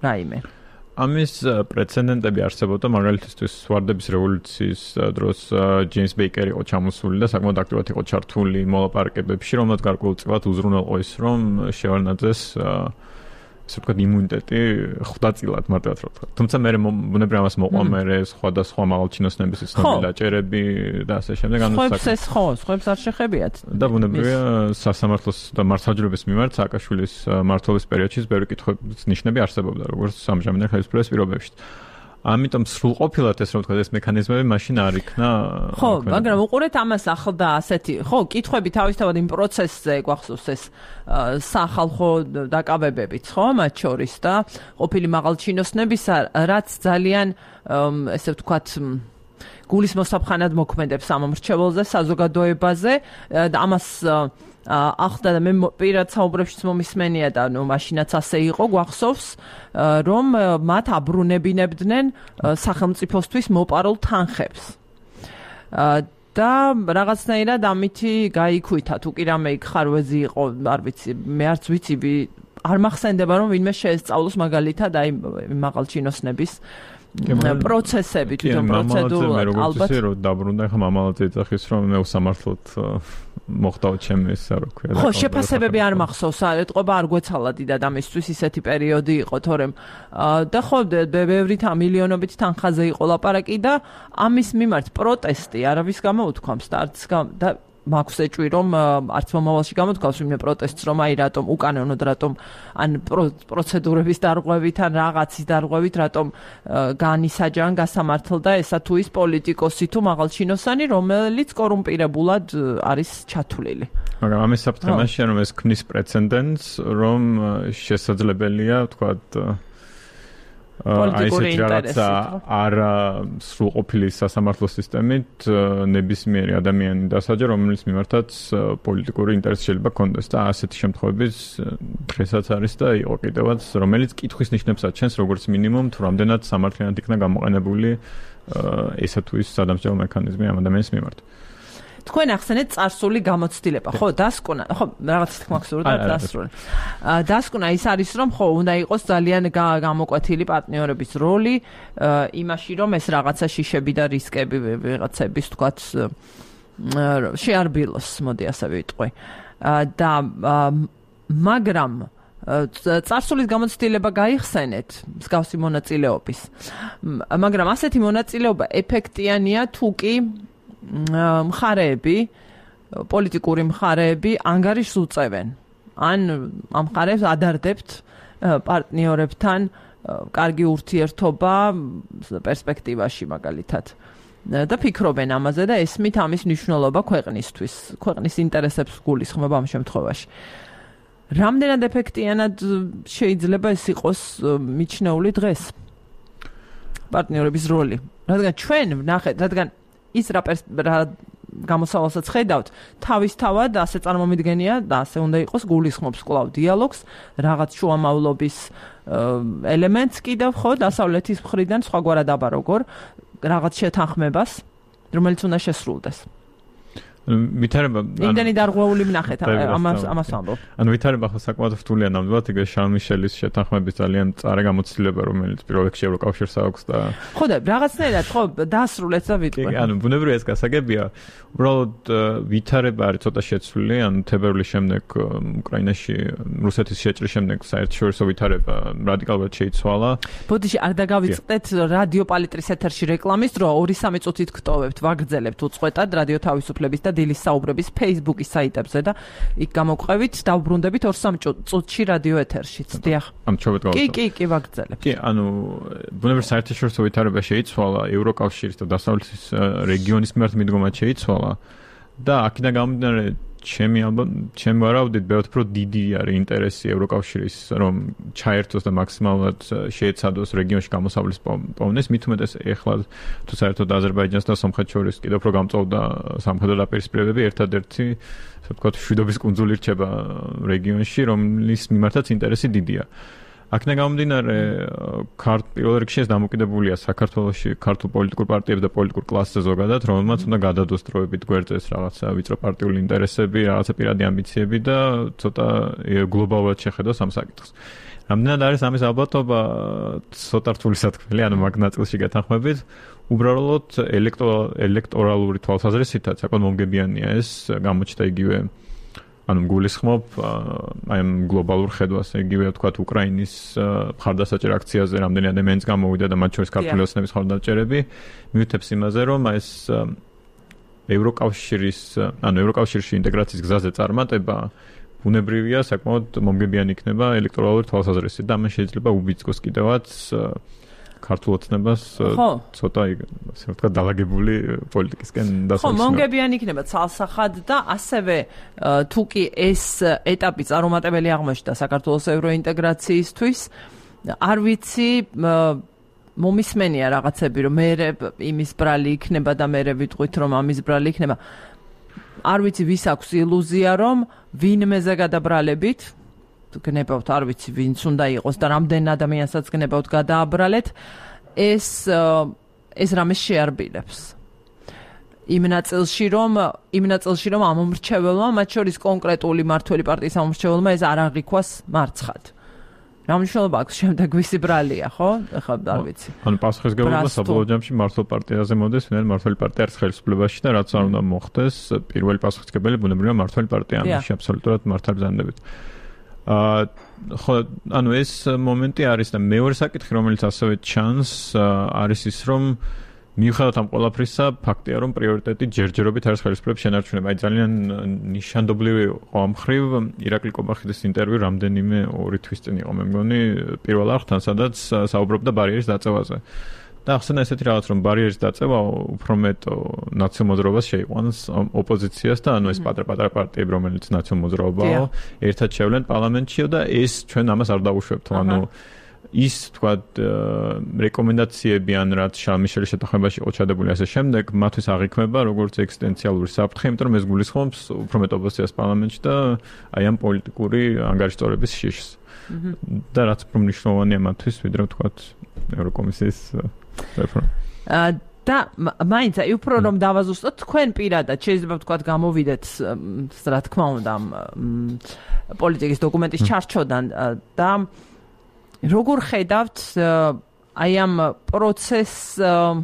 Speaker 1: რაიმე.
Speaker 2: ამის პრეცედენტები არსებობდა მაგალითისთვის ვარდების რევოლუციის დროს ჯეიმს ბეიკერი იყო ჩამოსული და საკმაოდ აქტიურად იყო ჩართული მოლაპარაკებებში, რომელმაც გარკვეულწილად უზრუნველყო ის, რომ შევარდნაძეს ესე ვთქვათ იმუნიტეტი ხვდაწილად მარტივად რო ვთქვათ. თუმცა მე ბუნებრივია ამას მოყვა მე სხვადასხვა მაღალჩინოსნების ცნობილი დაჭერები და ასე შემდეგ.
Speaker 1: ანუ სხვებს ეს ხო, სხვებს არ შეხებიათ.
Speaker 2: და ბუნებრივია სასამართლოს და მართლმსაჯულების მიმართ სააკაშვილის მმართველობის პერიოდში ბევრი კითხვების ნიშნები არსებობდა, როგორც სამჟამინარ ხელისუფლების პირობებში. ამიტომ სრულყოფილად ეს რა ვთქვათ ეს მექანიზმები მაშინ არ იქნა.
Speaker 1: ხო, მაგრამ უყურეთ ამას ახლდა ასეთი, ხო, კითხვები თავისთავად იმ პროცესზე გვახსოვს ეს სახალხო დაკავებებიც, ხო, მათ შორის და ყოფილი მაღალჩინოსნებისა, რაც ძალიან ესე ვთქვათ გულის მოსაფხანად მოქმედებს ამ მრჩეველზე, საზოგადოებაზე და ამას ახლდა და მე პირად საუბრებშიც მომისმენია და ნუ მაშინაც ასე იყო გვახსოვს რომ მათ აბრუნებინებდნენ სახელმწიფოსთვის მოპარულ თანხებს და რაღაცნაირად ამითი გაიქույთა თუ კი რამე იქ ხარვეზი იყო არ ვიცი მე არც ვიცი არ მახსენდება რომ ვინმე შეესწავლოს მაგალითად აი მაღალჩინოსნების პროცესები თვითონ პროცედურულად
Speaker 2: ალბათ რომ დაბრუნდა ხა მამალაძე ეძახის რომ მე უსამართლოდ მოხდაო ჩემი ეს რა ქვია
Speaker 1: ხო შეფასებები არ მახსოვს ეტყობა არ გვეცალა დიდად ამისთვის ისეთი პერიოდი იყო თორემ და ხო ბევრი მილიონობით თანხაზე იყო ლაპარაკი და ამის მიმართ პროტესტი არავის გამოუთქვამს და არც და მაქვს ეჭვი რომ არც მომავალში გამოთქვას ვინმე პროტესტს რომ აი რატომ უკანონოდ რატომ ან პროცედურების დარღვევით ან რაღაცის დარღვევით რატომ განისაჯან გასამართლდა ესა თუ ის პოლიტიკოსი თუ მაღალჩინოსანი რომელიც კორუმპირებულად არის ჩათვლილი
Speaker 2: მაგრამ ამის საფრთხემაშია რომ ეს ქმნის პრეცედენტს რომ შესაძლებელია ვთქვათ
Speaker 1: პოლიტიკური ინტერესი
Speaker 2: არ სრულყოფილი სასამართლო სისტემით ნებისმიერი ადამიანი დასაჯა რომელიც მიმართაც პოლიტიკური ინტერესი შეიძლება ჰქონდეს და ასეთი შემთხვევების დღესაც არის და იყო კიდევაც რომელიც კითხვის ნიშნებს აჩენს როგორც მინიმუმ თუ რამდენად სამართლიანად იქნა გამოყენებული ესა თუ ის სადამსჯელო მექანიზმი ამ ადამიანის მიმართ
Speaker 1: თქვენ ახსენეთ წარსული გამოცდილება, ხო, დასკვნა, ხო, რაღაც თქმა გსურდა დასრულე. დასკვნა ის არის, რომ ხო, უნდა იყოს ძალიან გამოკვეთილი პარტნიორების როლი იმაში, რომ ეს რაღაცა შიშები და რისკები ვიღაცების, თქვათ, შეარბილოს, მოდი ასე ვიტყვი. და მაგრამ წარსულის გამოცდილება გაიხსენეთ მსგავსი მონაწილეობის. მაგრამ ასეთი მონაწილეობა ეფექტიანია თუ კი მხარეები, პოლიტიკური მხარეები ანგარიშს უწევენ. ან ამ მხარეს ადარდებთ პარტნიორებთან კარგი ურთიერთობა პერსპექტივაში მაგალითად. და ფიქრობენ ამაზე და ესმით ამის მნიშვნელობა ქვეყნისთვის, ქვეყნის ინტერესებს გულისხმობა ამ შემთხვევაში. რამდენად ეფექტიანად შეიძლება ეს იყოს მიჩნეული დღეს? პარტნიორების როლი. რადგან ჩვენ ვნახეთ, რადგან ის რა გამოსავალსაც ხედავთ, თავისთავად ასე წარმომიდგენია და ასე უნდა იყოს გულისხმობს კვლავ დიალოგს, რაღაც შუამავლობის ელემენტს კიდევ ხო დასავლეთის მხრიდან სხვაგვარად აბა როგორ რაღაც შეთანხმებას, რომელიც უნდა შესრულდეს.
Speaker 2: ვითარება
Speaker 1: იმდენი დარღვეული ვნახეთ ამას ამას ვამბობ.
Speaker 2: ანუ ვითარება ხო საკმაოდ რთულია ნამდვილად იგივე შარლ მიშელის შეთანხმების ძალიან მწარე გამოცდილება რომელიც პირველ რიგში ევროკავშირს აქვს და
Speaker 1: ხო და რაღაცნაირად ხო დაასრულეთ და ვიტყვი.
Speaker 2: ანუ ბუნებრივია ეს გასაგებია. უბრალოდ ვითარება არის ცოტა შეცვლილი, ანუ თებერვლის შემდეგ უკრაინაში რუსეთის შეჭრის შემდეგ საერთაშორისო ვითარება რადიკალურად შეიცვალა.
Speaker 1: ბოდიში არ დაგავიწყდეთ რადიო პალიტრის ეთერში რეკლამის დრო ორი სამი წუთით გტოვებთ, ვაგრძელებთ უწყვეტად რადიო თავისუფლების და დილის საუბრების Facebook-ის საიტებზე და იქ გამოყვებით დავბრუნდებით ორ სამ წუთში რადიო ეთერშიც. დიახ.
Speaker 2: ამ ჩობეთ გავაკეთე.
Speaker 1: კი, კი, კი ვაგრძელებთ.
Speaker 2: კი, ანუ ბუნებრივია საერთაშორისო ვითარება შეიცვალა, ევროკავშირის და დასავლეთის რეგიონის მიმართ მიდგომა შეიცვალა და აქედან გამომდინარე ჩემი ალბათ ჩემ ვარავდით ბევრად უფრო დიდი არის ინტერესი ევროკავშირის რომ ჩაერთოს და მაქსიმალურად შეეცადოს რეგიონში გამოსავლის პოვნეს მით უმეტეს ეხლა თუ საერთოდ აზერბაიჯანს და სომხეთს შორის კიდევ უფრო გამწოვდა სამხედრო დაპირისპირებები ერთადერთი ასე ვთქვათ შვიდობის კუნძული რჩება რეგიონში რომლის მიმართაც ინტერესი დიდია აქედან გამომდინარე ქართ პირველ რიგში ეს დამოკიდებულია საქართველოში ქართულ პოლიტიკურ პარტიებს და პოლიტიკურ კლასზე ზოგადად რომელმაც უნდა გადადოს დროებით გვერდზე რაღაცა ვიწრო პარტიული ინტერესები, რაღაცა პირადი ამბიციები და ცოტა გლობალურად შეხედოს ამ საკითხს. რამდენად არის ამის ალბათობა ცოტა რთული სათქმელი, ანუ მაგ ნაწილში გეთანხმებით. უბრალოდ ელექტორალური თვალსაზრისითაც საკმაოდ მომგებიანია ეს გამოჩნდა იგივე ანუ გულისხმობ აი ამ გლობალურ ხედვას, იგივე თქვათ უკრაინის მხარდასაჭერ აქციაზე რამდენი ადამიანის გამოვიდა და მათ შორის ქართული ოცნების მხარდაჭერები მიუთებს იმაზე, რომ ეს ევროკავშირის, ანუ ევროკავშირში ინტეგრაციის გზაზე წარმატება ბუნებრივია, საკმაოდ მომგებიანი იქნება ელექტორალური თვალსაზრისით და ამან შეიძლება უბიძგოს კიდევაც ქართულ ოცნებას ცოტა ასე ვთქვა დალაგებული პოლიტიკისკენ დასაწყისად. ხო,
Speaker 1: მომგებიანი იქნება ცალსახად და ასევე თუ კი ეს ეტაპი წარუმატებელი აღმოჩნდა საქართველოს ევროინტეგრაციისთვის, არ ვიცი მომისმენია რაღაცები, რომ მე იმის ბრალი იქნება და მე ვიტყვით, რომ ამის ბრალი იქნება. არ ვიცი ვის აქვს ილუზია, რომ ვინმეზე გადაბრალებით გნებავთ, არ ვიცი ვინც უნდა იყოს და რამდენ ადამიანსაც გნებავთ გადააბრალეთ, ეს ეს რამე შეარბილებს. იმ ნაწილში რომ იმ ნაწილში რომ ამ მომრჩეველმა, მათ შორის კონკრეტული მართველი პარტიის ამომრჩეველმა ეს არ აღიქვას მარცხად. რა მნიშვნელობა აქვს შემდეგ ვისი ბრალია, ხო? ეხლა არ ვიცი.
Speaker 2: ანუ პასუხისგებლობა საბოლოო ჯამში მართლ პარტიაზე მოდის, ვინაიდან მართლი პარტია არის ხელისუფლებაში და რაც არ უნდა მოხდეს, პირველი პასუხისგებელი ბუნებრივია მართლი პარტია, ამაში აბსოლუტურად მართ არ ბრძანდებით. აა ხო, ანუ ეს მომენტი არის და მეორე საკითხი, რომელიც ასევე ჩანს, არის ის, რომ მიუხედავად ამ ყველაფრისა, ფაქტია, რომ პრიორიტეტი ჯერჯერობით არის ხელისუფლების შენარჩუნება. აი ძალიან ნიშანდობლივი იყო ამ მხრივ ირაკლი კობახიძის ინტერვიუ რამდენიმე ორი თვის წინ იყო, მე მგონი, პირველ არხთან, სადაც საუბრობდა ბარიერის დაწევაზე. და ახსენა ესეთი რაღაც, რომ ბარიერის დაწევა უფრო მეტ ნაციონალ მოძრაობას შეიყვანს ოპოზიციას და ანუ ეს პატარ-პატარა პარტიები, რომელიც ნაციონალ მოძრაობაა, ერთად შევლენ პარლამენტშიო და ეს ჩვენ ამას არ დავუშვებთ, ანუ ის თქვათ რეკომენდაციები ან რაც შარლ მიშელის შეთანხმებაში იყო ჩადებული ასე შემდეგ, მათთვის აღიქმება როგორც ეგზისტენციალური საფრთხე, იმიტომ რომ ეს გულისხმობს უფრო მეტ ოპოზიციას პარლამენტში და აი ამ პოლიტიკური ანგარიშტორების შიშს. და რაც უფრო მნიშვნელოვანია მათთვის, ვიდრე თქვათ ევროკომისიის რეფორმა.
Speaker 1: და მაინც აი უფრო რომ დავაზუსტოთ, თქვენ პირადად შეიძლება ვთქვათ გამოვიდეთ, რა თქმა უნდა, პოლიტიკის დოკუმენტის ჩარჩოდან და როგორ ხედავთ აი ამ პროცესს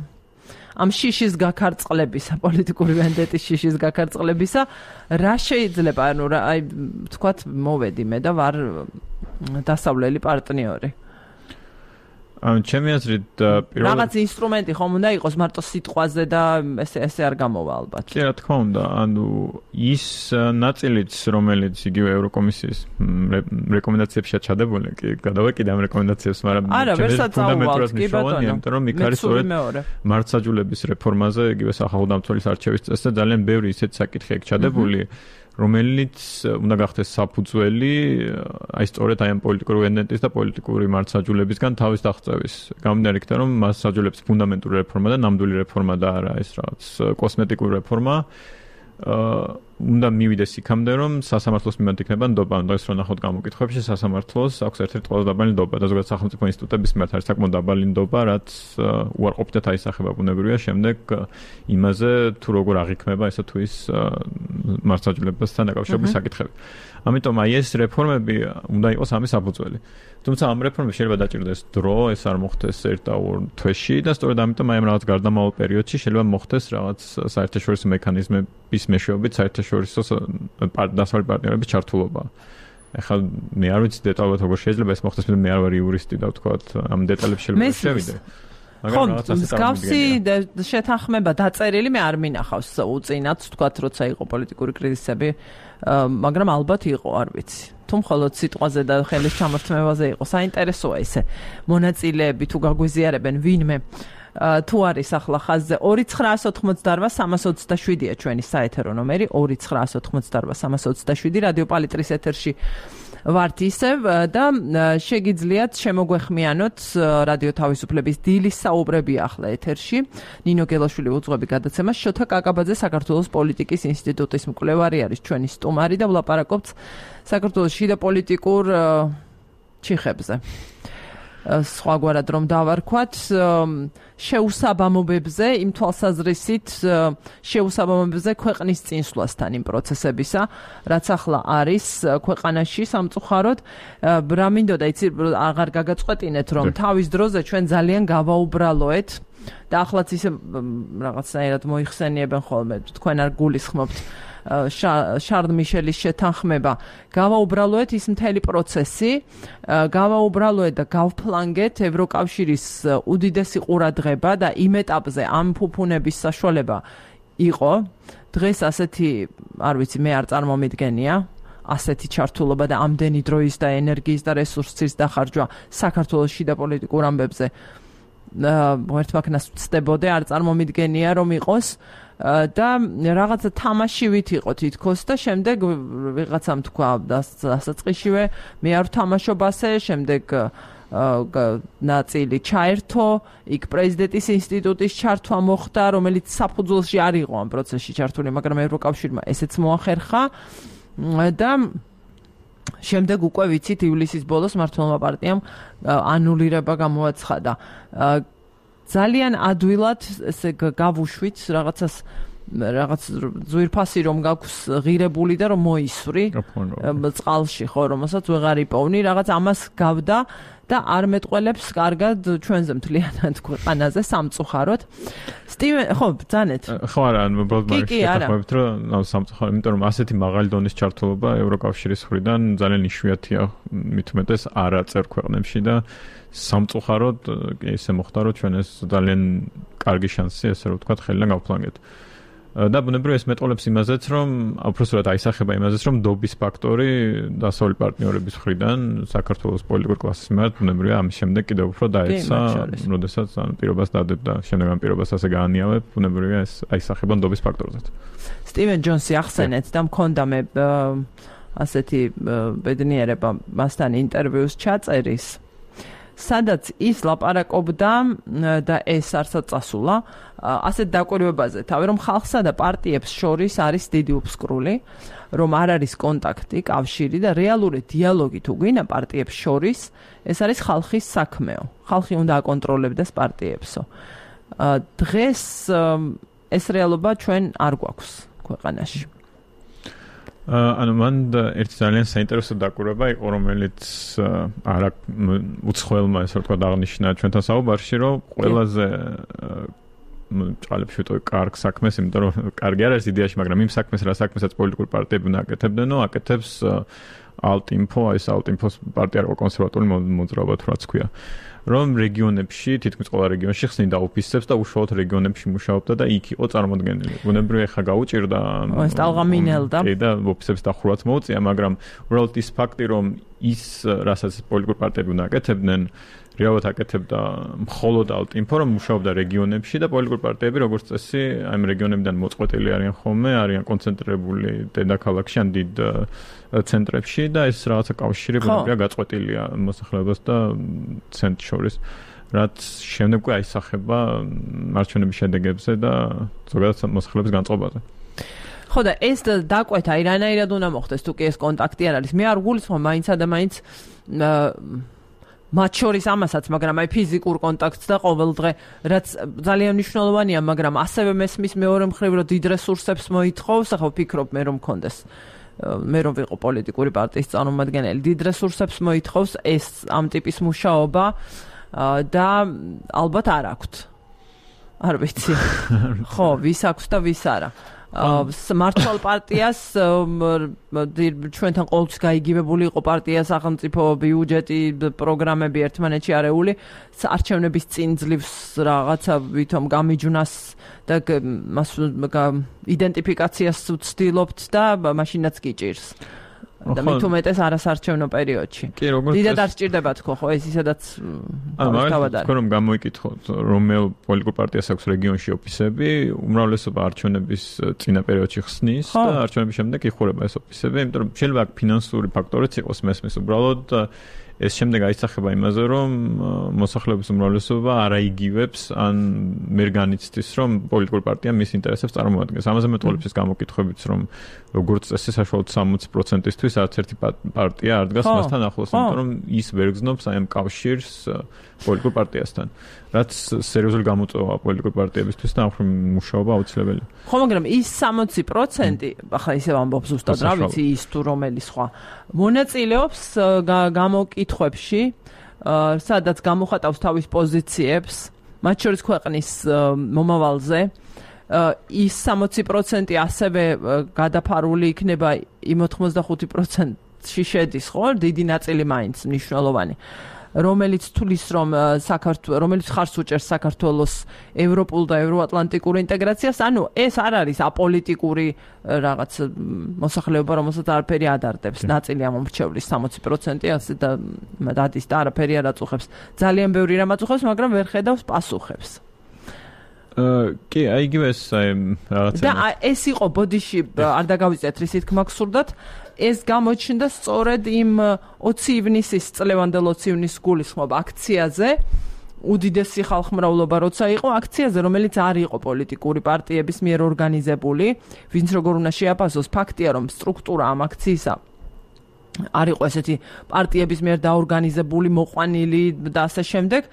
Speaker 1: ამ შიშის გაქარწყლებისა, პოლიტიკური ვენდეტის შიშის გაქარწყლებისა, რა შეიძლება, ანუ აი ვთქვათ მოვედი მე და ვარ დასავლელი პარტნიორი.
Speaker 2: ანუ ჩემი აზრით
Speaker 1: პირველად რაღაც ინსტრუმენტი ხომ უნდა იყოს მარტო სიტყვაზე და ესე ესე არ გამოვა ალბათ.
Speaker 2: კი, რა თქმა უნდა, ანუ ის ნაწილიც, რომელიც იგივე ევროკომისიის რეკომენდაციებშია ჩადებული, კი, გადავეკიდე ამ რეკომენდაციებს, მაგრამ
Speaker 1: ფუნდამენტურად
Speaker 2: მნიშვნელოვანია, იმიტომ რომ იქ არის სწორედ მართლმსაჯულების რეფორმაზე, იგივე სახალხო დამცველის არჩევის წესზე ძალიან ბევრი ისეთი საკითხი აქვს ჩადებული, რომელიც უნდა გახდეს საფუძველი აი სწორედ აი ამ პოლიტიკური ვენდეტის და პოლიტიკური მართლმსაჯულებისგან თავის დაღწევის. გამომდინარე იქიდან, რომ მას საჯულებს ფუნდამენტური რეფორმა და ნამდვილი რეფორმა და არა ეს რაღაც კოსმეტიკური რეფორმა. აა უნდა მივიდეს იქამდე, რომ სასამართლოს მიმართ იქნება ნდობა, ანუ დღეს რო ნახოთ გამოკითხვებში, სასამართლოს აქვს ერთ-ერთი ყველაზე დაბალი ნდობა და ზოგადად სახელმწიფო ინსტიტუტების მიმართ არის საკმაოდ დაბალი ნდობა, რაც უარყოფითად აისახება ბუნებრივია შემდეგ იმაზე, თუ როგორ აღიქმება ესა თუ ის მართლმსაჯულებასთან დაკავშირებული საკითხები. ამიტომ აი ეს რეფორმები უნდა იყოს ამის საფუძველი. თუმცა ამ რეფორმებს შეიძლება დაჭირდეს დრო, ეს არ მოხდეს ერთ და ორ თვეში და სწორედ ამიტომ აი ამ რაღაც გარდამავალ პერიოდში შეიძლება მოხდეს რაღაც საერთაშორისო მექანიზმების მეშვეობით საერთაშორისო დასავლელი პარტნიორების ჩართულობა. ეხლა მე არ ვიცი დეტალურად როგორ შეიძლება ეს მოხდეს, მე არ ვარ იურისტი და ვთქვათ ამ დეტალებში შეიძლება შევიდე.
Speaker 1: ხო, მსგავსი შეთანხმება დაწერილი მე არ მინახავს უწინათ, ვთქვათ, როცა იყო პოლიტიკური კრიზისები, მაგრამ ალბათ იყო, არ ვიცი. თუ მხოლოდ სიტყვაზე და ხელის ჩამორთმევაზე იყო, საინტერესოა ესე. მონაწილეები თუ გაგვიზიარებენ ვინმე თუ არის ახლა ხაზზე ორი ცხრაასი ოთხმოცდაოთხ სამას ოცდაშვიდია ჩვენი საეთერო ნომერი ორი ცხრაასი ოთხმოცდაოთხ სამას ოცდაშვიდი რადიო პალიტრის ეთერში ვართ ისევ და შეგიძლიათ შემოგვეხმიანოთ რადიო თავისუფლების დილის საუბრები ახლა ეთერში. ნინო გელაშვილი უძღვები გადაცემას, შოთა კაკაბაძე საქართველოს პოლიტიკის ინსტიტუტის მკვლევარი არის ჩვენი სტუმარი და ვლაპარაკობთ საქართველოს შიდა პოლიტიკურ ჩიხებზე. სხვაგვარად რომ დავარქვათ, შეუსაბამობებზე, იმ თვალსაზრისით შეუსაბამობებზე ქვეყნის წინსვლასთან იმ პროცესებისა, რაც ახლა არის ქვეყანაში სამწუხაროდ, რა მინდოდა, იცი, აღარ გაგაწყვეტინეთ, რომ თავის დროზე ჩვენ ძალიან გავაუბრალოეთ და ახლაც ისე რაღაცნაირად მოიხსენიებენ ხოლმე, თქვენ არ გულისხმობთ შარლ მიშელის შეთანხმება, გავაუბრალოეთ ის მთელი პროცესი, გავაუბრალოეთ და გავფლანგეთ ევროკავშირის უდიდესი ყურადღება და იმ ეტაპზე ამ ფუფუნების საშუალება იყო. დღეს ასეთი, არ ვიცი, მე არ წარმომიდგენია ასეთი ჩართულობა და ამდენი დროის და ენერგიის და რესურსის დახარჯვა საქართველოს შიდა პოლიტიკურ ამბებზე ერთმანეთს ვწდებოდე, არ წარმომიდგენია რომ იყოს და რაღაცა თამაშივით იყო თითქოს და შემდეგ ვიღაცამ თქვა დასაწყისშივე მე არ ვთამაშობ ასე, შემდეგ ნაწილი ჩაერთო, იქ პრეზიდენტის ინსტიტუტის ჩართვა მოხდა, რომელიც საფუძველში არ იყო ამ პროცესში ჩართული, მაგრამ ევროკავშირმა ესეც მოახერხა და შემდეგ უკვე ვიცით ივლისის ბოლოს მართლმა პარტიამ ანულირება გამოაცხადა. ძალიან ადვილად ესე გავუშვით რაღაცას რაღაც ძვირფასი რომ გაქვს ღირებული და რომ მოისვრი წყალში ხო რომელსაც ვეღარ იპოვნი, რაღაც ამას გავდა და არ მეტყველებს კარგად ჩვენზე მთლიანად ქვეყანაზე სამწუხაროდ. სტივენ, ხო, ბრძანეთ.
Speaker 2: ხო არა, უბრალოდ მაგაში შეთანხმებით, რომ სამწუხაროდ, იმიტომ რომ ასეთი მაღალი დონის ჩართულობა ევროკავშირის მხრიდან ძალიან იშვიათია, მით უმეტეს არაწერ ქვეყნებში და სამწუხაროდ ისე მოხდა, რომ ჩვენ ეს ძალიან კარგი შანსი, ესე რომ ვთქვათ, ხელიდან გავფლანგეთ. და ბუნებრივია ეს მეტყოლებს იმაზეც, რომ უბრალოდ აისახება იმაზეც, რომ დობის ფაქტორი დასავლელი პარტნიორების მხრიდან საქართველოს პოლიტიკურ კლასის მიმართ ბუნებრივია ამის შემდეგ კიდევ უფრო დაეცა, როდესაც ან პირობას დადებდა, შემდეგ ამ პირობას ასე გაანიავებ, ბუნებრივია ეს აისახება დობის ფაქტორზეც.
Speaker 1: სტივენ ჯონსი ახსენეთ და მქონდა მე ასეთი ბედნიერება მასთან ინტერვიუს ჩაწერის, სადაც ის ლაპარაკობდა და ეს არცად წასულა ასეთ დაკვირვებაზე, თავი რომ ხალხსა და პარტიებს შორის არის დიდი უფსკრული, რომ არ არის კონტაქტი, კავშირი და რეალური დიალოგი თუ გვინდა პარტიებს შორის, ეს არის ხალხის საქმეო. ხალხი უნდა აკონტროლებდეს პარტიებსო. დღეს ეს რეალობა ჩვენ არ გვაქვს ქვეყანაში.
Speaker 2: ანუ მან ერთი ძალიან საინტერესო დაკვირვება იყო, რომელიც არა უცხოელმა ესე ვთქვათ აღნიშნა ჩვენთან საუბარში, რომ ყველაზე ჭალებში ვიტყვი კარგ საქმეს, იმიტომ რომ კარგი არ არის იდეაში, მაგრამ იმ საქმეს, რა საქმესაც პოლიტიკური პარტიები უნდა აკეთებდნო, აკეთებს ალტინფო, ეს ალტინფოს პარტია იყო კონსერვატული მოძრაობა თუ რაც ქვია. რომ რეგიონებში, თითქმის ყველა რეგიონში ხსნიდა ოფისებს და უშუალოდ რეგიონებში მუშაობდა და იქ იყო წარმოდგენილი. ბუნებრივია ხა გაუჭირდა
Speaker 1: ეს ტალღამინელდა.
Speaker 2: კი და ოფისებს დახურვაც მოუწია, მაგრამ უბრალოდ ის ფაქტი, რომ ის რასაც პოლიტიკურ პარტიები უნდა აკეთებდნენ, რეალურად აკეთებდა მხოლოდ ალტინფო, რომ მუშაობდა რეგიონებში და პოლიტიკურ პარტიები როგორც წესი ამ რეგიონებიდან მოწყვეტილი არიან ხოლმე, არიან კონცენტრირებული დედაქალაქში ან დიდ ცენტრებში და ეს რაღაცა კავშირი ბუნებრივია გაწყვეტილია მოსახლეობას და ცენტრს შორის, რაც შემდეგ უკვე აისახება მარჩვენების შედეგებზე და ზოგადად მოსახლეობის განწყობაზე.
Speaker 1: ხო და ეს დაკვეთა რანაირად უნდა მოხდეს თუ კი ეს კონტაქტი არ არის. მე არ გულისხმობ მაინცა და მაინც მათ შორის ამასაც, მაგრამ აი ფიზიკურ კონტაქტს და ყოველდღე, რაც ძალიან მნიშვნელოვანია, მაგრამ ასევე მესმის მეორე მხრივ, რომ დიდ რესურსებს მოითხოვს, ახლა ვფიქრობ მე რომ მქონდეს მე რომ ვიყო პოლიტიკური პარტიის წარმომადგენელი, დიდ რესურსებს მოითხოვს ეს ამ ტიპის მუშაობა და ალბათ არ აქვთ. არ ვიცი. ხო, ვის აქვს და ვის არა. მართლ პარტიას ჩვენთან ყოველთვის გაიგივებული იყო პარტია სახელმწიფო ბიუჯეტი პროგრამები ერთმანეთში არეული არჩევნების წინ ძლივს რაღაცა ვითომ გამიჯვნას და მას იდენტიფიკაციას ვცდილობთ და მაშინაც გიჭირს და მით უმეტეს არასარჩევნო პერიოდში. დიდად არ სჭირდება თქო, ხო, ეს ისედაც
Speaker 2: თავად არის. თქო რომ გამოიკითხოთ, რომელ პოლიტიკურ პარტიას აქვს რეგიონში ოფისები, უმრავლესობა არჩევნების წინა პერიოდში ხსნის და არჩევნების შემდეგ იხურება ეს ოფისები, იმიტომ რომ შეიძლება აქ ფინანსური ფაქტორიც იყოს მესმის, უბრალოდ ეს შემდეგ აისახება იმაზე, რომ მოსახლეობის უმრავლესობა არ აიგივებს ან ვერ განიცდის, რომ პოლიტიკური პარტია მის ინტერესებს წარმოადგენს. ამაზე მეტყოლებს ის გამოკითხვებიც, რომ როგორც წესი საშუალოდ სამოცი პროცენტისთვის არც ერთი პარტია არ დგას მასთან ახლოს, იმიტომ რომ ის ვერ გზნობს აი ამ კავშირს პოლიტიკურ პარტიასთან. რაც სერიოზული გამოწვევა პოლიტიკურ პარტიებისთვის და ახლა მუშაობა აუცილებელია.
Speaker 1: ხო, მაგრამ ის სამოცი პროცენტი, ახლა ისევ ამბობს ზუსტად, რა ვიცი, ის თუ რომელი სხვა მონაწილეობს გამოკითხვებში, სადაც გამოხატავს თავის პოზიციებს, მათ შორის ქვეყნის მომავალზე, ის სამოცი პროცენტი ასევე გადაფარული იქნება იმ ოცდახუთი პროცენტში შედის, ხო? დიდი ნაწილი მაინც მნიშვნელოვანი. რომელიც თulis რომ საქართველოს რომელიც ხარს უჭერს საქართველოს ევროპულ და ევროატლანტიკურ ინტეგრაციას, ანუ ეს არ არის აპოლიტიკური რაღაც მოსახლეობა, რომელსაც არაფერი ადარდებს. ნაწილი ამ მომრჩევლის სამოცი პროცენტი ასე და დადის და არაფერი არ აწუხებს. ძალიან ბევრი რამ აწუხებს, მაგრამ ვერ ხედავს პასუხებს.
Speaker 2: აა კი, აი იგივე ეს რაღაცა.
Speaker 1: და ეს იყო ბოდიში არ დაგავიწყეთ რისი თქმა გსურდათ. ეს გამოჩნდა სწორედ იმ ოცი ივნისის წლევანდელ ოცი ივნისის გულისხმობ აქციაზე, უდიდესი ხალხმრავლობა როცა იყო აქციაზე, რომელიც არ იყო პოლიტიკური პარტიების მიერ ორგანიზებული, ვინც როგორ უნდა შეაფასოს, ფაქტია რომ სტრუქტურა ამ აქციისა არ იყო ესეთი პარტიების მიერ დაორგანიზებული, მოყვანილი და ასე შემდეგ.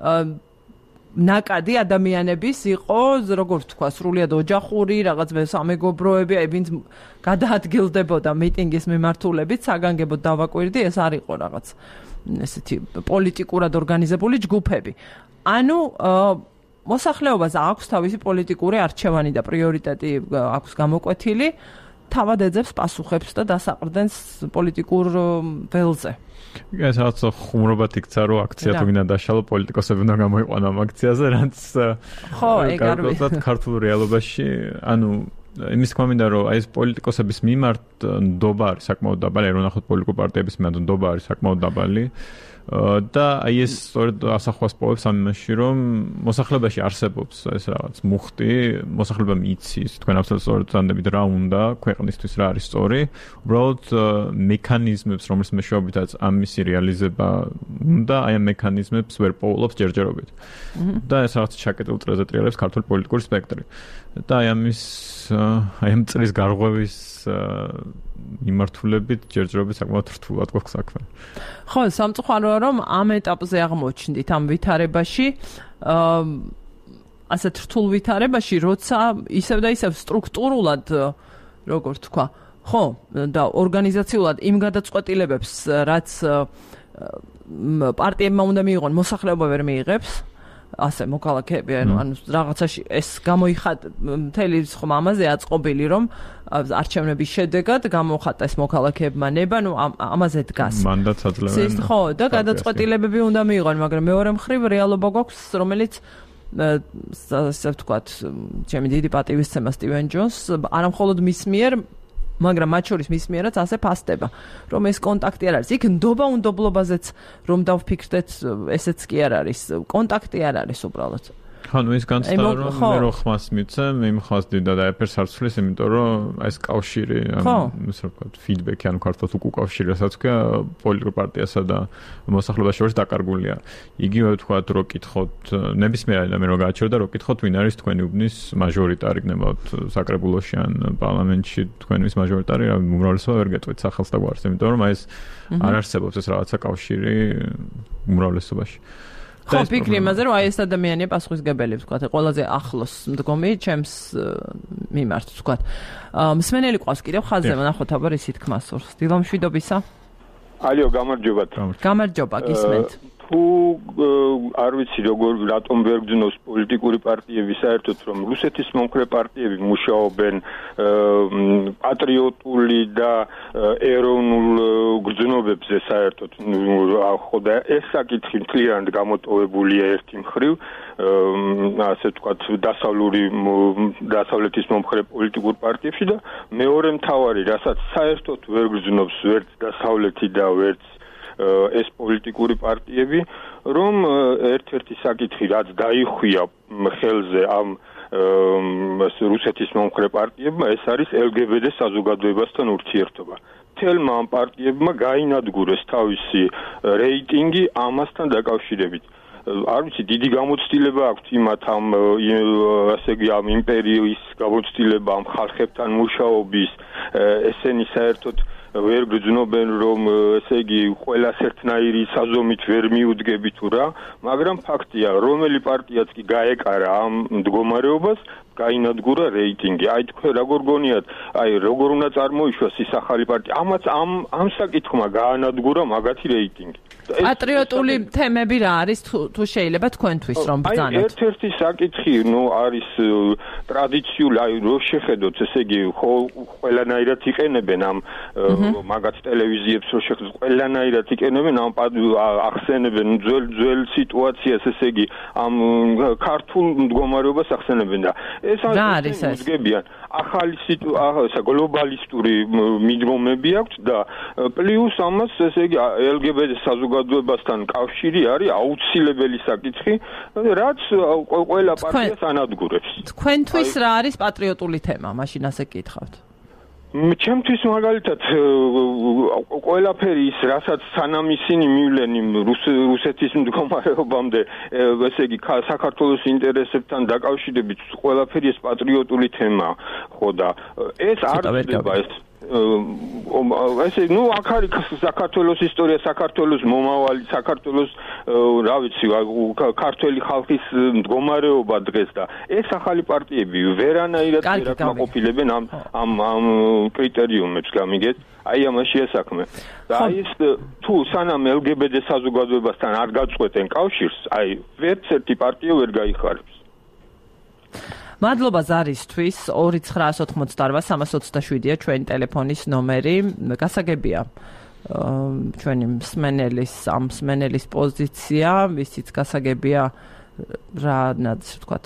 Speaker 1: ნაკადი ადამიანების იყო, როგორც თქვა, სრულიად ოჯახური, რაღაც სამეგობროები, აი ვინც გადაადგილდებოდა მიტინგის მიმართულებით, საგანგებოდ დავაკვირდი, ეს არ იყო რაღაც ესეთი პოლიტიკურად ორგანიზებული ჯგუფები. ანუ მოსახლეობას აქვს თავისი პოლიტიკური არჩევანი და პრიორიტეტი აქვს გამოკვეთილი, თავად ეძებს პასუხებს და დასაყრდენს პოლიტიკურ ველზე.
Speaker 2: ეს რაც ხუმრობად იქცა, რომ აქცია თუ გინდა დაშალო პოლიტიკოსები უნდა გამოიყვანო ამ აქციაზე, რაც
Speaker 1: ხო, ეგ არ ვიცი.
Speaker 2: ქართულ რეალობაში, ანუ იმის თქმა მინდა, რომ აი ეს პოლიტიკოსების მიმართ ნდობა არის საკმაოდ დაბალი, რომ ნახოთ პოლიტიკურ პარტიების მიმართ ნდობა არის საკმაოდ დაბალი. და აი ეს სწორედ ასახვას პოვებს ამ იმაში, რომ მოსახლეობაში არსებობს ეს რაღაც მუხტი, მოსახლეობა მიიცის, თქვენ აბსოლუტურად სწორად ზანდებით რა უნდა ქვეყნისთვის, რა არის სწორი, უბრალოდ მექანიზმებს, რომლის მეშვეობითაც ამისი რეალიზება უნდა, აი ამ მექანიზმებს ვერ პოულობს ჯერჯერობით. და ეს რაღაც ჩაკეტილ წრეზე ტრიალებს ქართული პოლიტიკური სპექტრი. და აი ამის აი ამ წრის გარღვევის მიმართულებით ჯერჯერობით საკმაოდ რთულად გვაქვს საქმე.
Speaker 1: ხო, სამწუხაროა, რომ ამ ეტაპზე აღმოჩნდით ამ ვითარებაში, ასეთ რთულ ვითარებაში, როცა ისევ და ისევ სტრუქტურულად, როგორ თქვა, ხო, და ორგანიზაციულად იმ გადაწყვეტილებებს, რაც პარტიებმა უნდა მიიღონ, მოსახლეობა ვერ მიიღებს. ასე მოქალაქეები, ანუ რაღაცაში ეს გამოიხატ მთელი ხომ ამაზე აწყობილი, რომ არჩევნების შედეგად გამოხატა ეს მოქალაქეებმა ნება, ნუ ამაზე დგას.
Speaker 2: მანდატს აძლევენ.
Speaker 1: ხო, და გადაწყვეტილებები უნდა მიიღონ, მაგრამ მეორე მხრივ რეალობა გვაქვს, რომელიც ასე ვთქვათ, ჩემი დიდი პატივისცემა სტივენ ჯონს, არა მხოლოდ მის მიერ, მაგრამ მათ შორის მის მიერაც ასე ფასდება, რომ ეს კონტაქტი არ არის. იქ ნდობა უნდობლობაზეც რომ დავფიქრდეთ, ესეც კი არ არის. კონტაქტი არ არის უბრალოდ.
Speaker 2: ხან ის განცდა რომ მე რო ხმას მიცე, მე მხას დიდად აიფერს არ ცვლის, იმიტომ რომ ეს კავშირი, ანუ ისე ვთქვათ, ფიდბექი, ანუ ქართულად უკავშირი, რასაც ქვია, პოლიტიკურ პარტიასა და მოსახლეობას შორის დაკარგულია. იგივე ვთქვათ, რო კითხოთ, ნებისმიერ ადამიანი რო გააჩერდა, რო კითხოთ, ვინ არის თქვენი უბნის მაჟორიტარი, გნებავთ საკრებულოში ან პარლამენტში თქვენთვის მაჟორიტარი, რა უმრავლესობა ვერ გეტყვით სახელს და გვარს, იმიტომ რომ აი ეს არ არსებობს ეს რაღაცა კავშირი უმრავლესობაში.
Speaker 1: ხო, ფიქრი იმაზე, რომ აი ეს ადამიანია პასუხისგებელი, ვთქვათ, ყველაზე ახლოს მდგომი ჩემს მიმართ, ვთქვათ. მსმენელი ყავს კიდევ ხაზზე, ნახოთ აბა ისი თქმა სურს. დილამშვიდობისა.
Speaker 4: ალიო, გამარჯობათ.
Speaker 1: გამარჯობა, გისმენთ.
Speaker 4: თუ არ ვიცი როგორ რატომ ვერ გძნობს პოლიტიკური პარტიები საერთოდ, რომ რუსეთის მომხრე პარტიები მუშაობენ პატრიოტული და ეროვნულ გრძნობებზე საერთოდ, ხო და ეს საკითხი მთლიანად გამოტოვებულია ერთი მხრივ, ასე ვთქვათ, დასავლური დასავლეთის მომხრე პოლიტიკურ პარტიებში და მეორე მთავარი, რასაც საერთოდ ვერ გრძნობს ვერც დასავლეთი და ვერც ეს პოლიტიკური პარტიები, რომ ერთ-ერთი საკითხი, რაც დაიხვია ხელზე ამ რუსეთის მომხრე პარტიებმა, ეს არის ელ გი ბი ტე საზოგადოებასთან ურთიერთობა. მთელმა ამ პარტიებმა გაინადგურეს თავისი რეიტინგი ამასთან დაკავშირებით. არ ვიცი, დიდი გამოცდილება აქვთ იმათ ამ ასე იგი ამ იმპერიის გამოცდილება ამ ხალხებთან მუშაობის, ესენი საერთოდ ვერ გძნობენ რომ ესე იგი ყველას ერთნაირი საზომით ვერ მიუდგები თუ რა, მაგრამ ფაქტია, რომელი პარტიაც კი გაეკარა ამ მდგომარეობას, გაინადგურა რეიტინგი. აი თქვენ როგორ გონიათ, აი როგორ უნდა წარმოიშვას ის ახალი პარტია? ამაც ამ ამ საკითხმა გაანადგურა მაგათი რეიტინგი.
Speaker 1: პატრიოტული თემები რა არის თუ შეიძლება თქვენთვის რომ ბრძანოთ?
Speaker 4: აი ერთ-ერთი საკითხი, ნუ არის ტრადიციული, აი რო შეხედოთ, ესე იგი ყველანაირად იყენებენ ამ მაგათ ტელევიზიებს რო შეხედოთ, ყველანაირად იყენებენ ამ ახსენებენ ძველ ძველ სიტუაციას, ესე იგი ამ ქართულ მდგომარეობას ახსენებენ და ეს არის უძგებიან ახალი სიტუაცია, გლობალისტური მიდგომები აქვს და პლუს ამას ესე იგი ელ გი ბი ტი საზოგადოებასთან კავშირი არის აუცილებელი საკითხი, რაც ყველა პარტიას ანადგურებს.
Speaker 1: თქვენთვის რა არის პატრიოტული თემა? მაშინ ასე გითხავთ.
Speaker 4: ჩემთვის მაგალითად ყველაფერი ის, რასაც სანამ ისინი მივლენ იმ რუსეთის მდგომარეობამდე, ესე იგი საქართველოს ინტერესებთან დაკავშირებით, ყველაფერი ეს პატრიოტული თემაა, ხო და ეს არ ხდება ეს ესე ნუ აქ არის საქართველოს ისტორია, საქართველოს მომავალი, საქართველოს რა ვიცი, ქართველი ხალხის მდგომარეობა დღეს და ეს ახალი პარტიები ვერანაირად ვერ აკმაყოფილებენ ამ ამ ამ კრიტერიუმებს, გამიგეთ? აი ამაშია საქმე. და აი ეს თუ სანამ ელ გი ბი ტი საზოგადოებასთან არ გაწყვეტენ კავშირს, აი ვერც ერთი პარტია ვერ გაიხარებს.
Speaker 1: მადლობა ზარისთვის. ორი ცხრაას ოთხმოცდაოთხ სამას ოცდაშვიდია ჩვენი ტელეფონის ნომერი. გასაგებია ჩვენი მსმენელის ამ მსმენელის პოზიცია, ვისიც გასაგებია რანაც ვთქვათ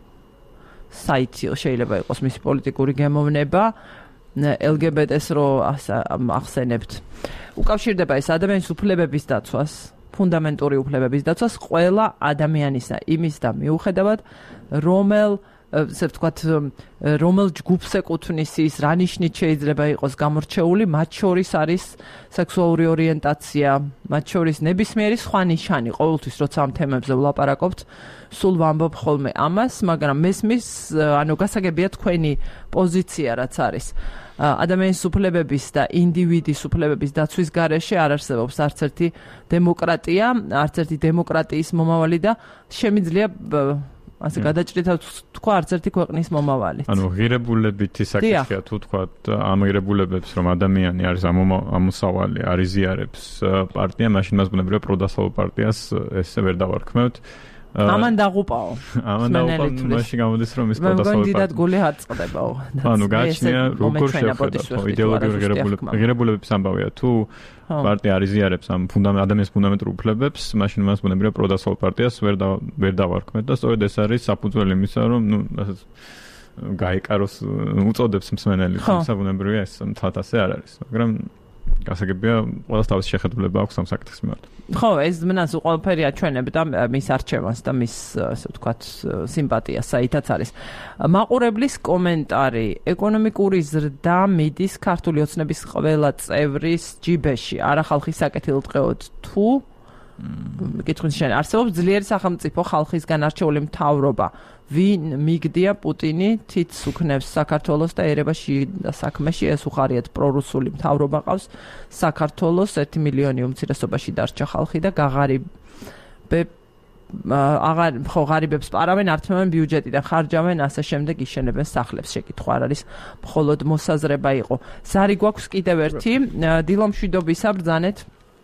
Speaker 1: საიტი შეიძლება იყოს მისი პოლიტიკური გემოვნება. ელ გი ბი ტი-ს რო ახსენებთ. უკავშირდება ეს ადამიანის უფლებების დაცვას, ფუნდამენტური უფლებების დაცვას ყველა ადამიანისა იმის და მიუხედავად რომელ ესე ვთქვათ, რომელ ჯგუფს ეკუთვნის ის, რა ნიშნით შეიძლება იყოს გამორჩეული, მათ შორის არის სექსუალური ორიენტაცია, მათ შორის ნებისმიერი სხვა ნიშანი. ყოველთვის როცა ამ თემებზე ვლაპარაკობთ, სულ ვამბობ ხოლმე ამას, მაგრამ მესმის, ანუ გასაგებია თქვენი პოზიცია რაც არის. ადამიანის უფლებების და ინდივიდის უფლებების დაცვის გარეშე არ არსებობს არც ერთი დემოკრატია, არც ერთი დემოკრატიის მომავალი და შემიძლია ასე გადაჭრითავ თქვა არც ერთი ქვეყნის მომავალი.
Speaker 2: ანუ ღირებულებითი საკითხია თუ თქვათ ამ ღირებულებებს რომ ადამიანი არის ამოსავალი, არის იზიარებს პარტია, მაშინ მას ბუნებრივია პროდასავლო პარტიას ესე ვერ დავარქმევთ.
Speaker 1: ამან დაღუპაო.
Speaker 2: ამან დაღუპაო, მაშინ გამოდის რომ ის პროდასავლო პარტია.
Speaker 1: მე დიდად გული არ წყდებაო.
Speaker 2: ანუ გაჩნია როგორ შევხედოთ იდეოლოგიური ღირებულებების ამბავია თუ პარტია არ იზიარებს ამ ადამიანის ფუნდამენტურ უფლებებს, მაშინ მას ბუნებრივია პროდასავლო პარტიას ვერ ვერ დავარქმევთ და სწორედ ეს არის საფუძველი იმისა, რომ ნუ ასეც გაეკაროს უწოდებს მსმენელი, თუმცა ბუნებრივია ეს მთლად ასე არ არის, მაგრამ გასაგებია ყველას თავისი შეხედულება აქვს ამ საკითხის მიმართ.
Speaker 1: ხო, ეს მნაც ყველაფერი აჩვენებდა მის არჩევანს და მის ასე ვთქვათ სიმპათიას, საითაც არის. მაყურებლის კომენტარი: ეკონომიკური ზრდა მიდის ქართული ოცნების ყველა წევრის ჯიბეში. არა ხალხის საკეთილდღეოდ თუ კითხვის შენ არსებობს ძლიერი სახელმწიფო ხალხისგან არჩეული მთავრობა. ვინ მიგდია პუტინი თითს უქნევს საქართველოს და ერებაში და საქმეში ეს უხარიათ პრორუსული მთავრობა ყავს საქართველოს ერთი მილიონი უმცირესობაში დარჩა ხალხი და გაღარიბე აღარ ხო ღარიბებს პარავენ, ართმევენ ბიუჯეტიდან, ხარჯავენ, ასე შემდეგ იშენებენ სახლებს. შეკითხვა არ არის, მხოლოდ მოსაზრება იყო. ზარი გვაქვს კიდევ ერთი, დილომშვიდობისა ბრძანეთ.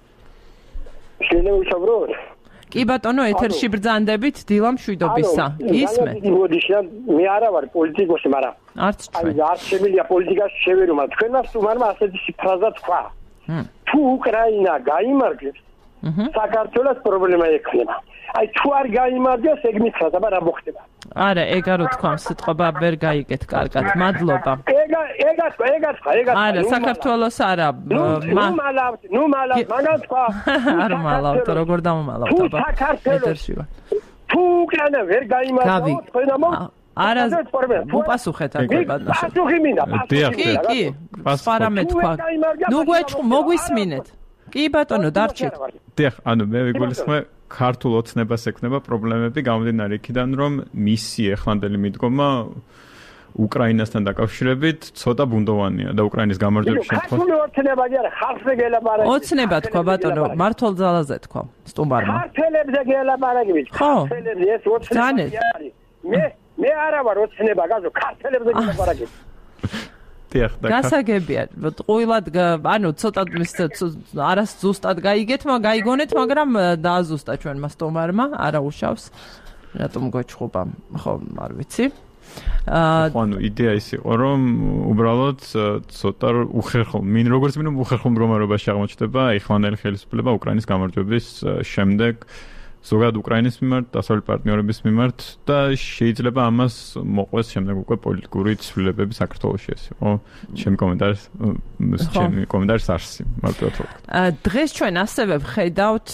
Speaker 5: შეიძლება ვისაუბროთ?
Speaker 1: კი ბატონო, ეთერში ბრძანდებით დილომშვიდობისა. ისმე?
Speaker 5: მე არა ვარ პოლიტიკოსი, მაგრამ
Speaker 1: არც
Speaker 5: აი არც შემიძლია პოლიტიკაში შევერო, მაგრამ თქვენმა სტუმარმა ასეთი ფრაზა თქვა. თუ უკრაინა გაიმარჯვებს, საქართველოს პრობლემა ექნება. აი თუ არ გაიმარჯვებს, ეგ მითხრა, რა მოხდება?
Speaker 1: არა, ეგ არ უთქვა, სიტყვა ვერ გაიგეთ კარგად. მადლობა.
Speaker 5: ეგა ეგა ეგა ეგა
Speaker 1: არა, საქართველოს არა.
Speaker 5: ნუ მალავთ, ნუ მალავთ, მაგას თქვა.
Speaker 1: არ მალავთ, როგორ დამომალავთ, აბა.
Speaker 5: ეთერში ვარ. თუ უკრაინა ვერ გაიმარჯვებს, თქვენ ამო
Speaker 1: არა მოპასუხეთ აკე ბატონო
Speaker 5: პასუხი მინდა პასუხი
Speaker 1: კი კი სპარამე თქვა ნუ გვეჭ მოგვისმინეთ კი ბატონო დარჩით
Speaker 2: დიახ ანუ მე ვიგულისხმე ქართულ ოცნებას ექნება პრობლემები გამომდინარე იქიდან რომ მისი ეხლანდელი მიდგომა უკრაინასთან დაკავშირებით ცოტა ბუნდოვანია და უკრაინის გამარჯვების შემთხვევაში
Speaker 5: ქართული ოცნება კი არა ხალხზე გელაპარაკი
Speaker 1: ოცნება თქვა ბატონო მართლ ძალაზე თქვა სტუმარმა
Speaker 5: ქართლებზე გელაპარაკი ქართლებზე ეს ოცნება არის მე მე არა ვარ ოცნება გაზო ქართლებზე გელაპარაკი
Speaker 2: დიახ და
Speaker 1: გასაგებია ყვილად ანუ ცოტა არას ზუსტად გაიგეთ მაგრამ გაიგონეთ მაგრამ დააზუსტა ჩვენმა სტუმარმა არა უშავს რატომ გვეჩხუბა ხო არ ვიცი
Speaker 2: ანუ იდეა ის იყო რომ უბრალოდ ცოტა უხერხო მინ როგორც მინიმუმ უხერხო მდგომარეობაში აღმოჩნდება ეხლანდელი ხელისუფლება უკრაინის გამარჯვების შემდეგ ზოგადად უკრაინის მიმართ დასავლეთ პარტნიორების მიმართ და შეიძლება ამას მოყვეს შემდეგ უკვე პოლიტიკური ცვლილებები საქართველოში ეს იყო ჩემი კომენტარი ჩემი კომენტარი არსი მარტივად ვთქვი
Speaker 1: დღეს ჩვენ ასევე ვხედავთ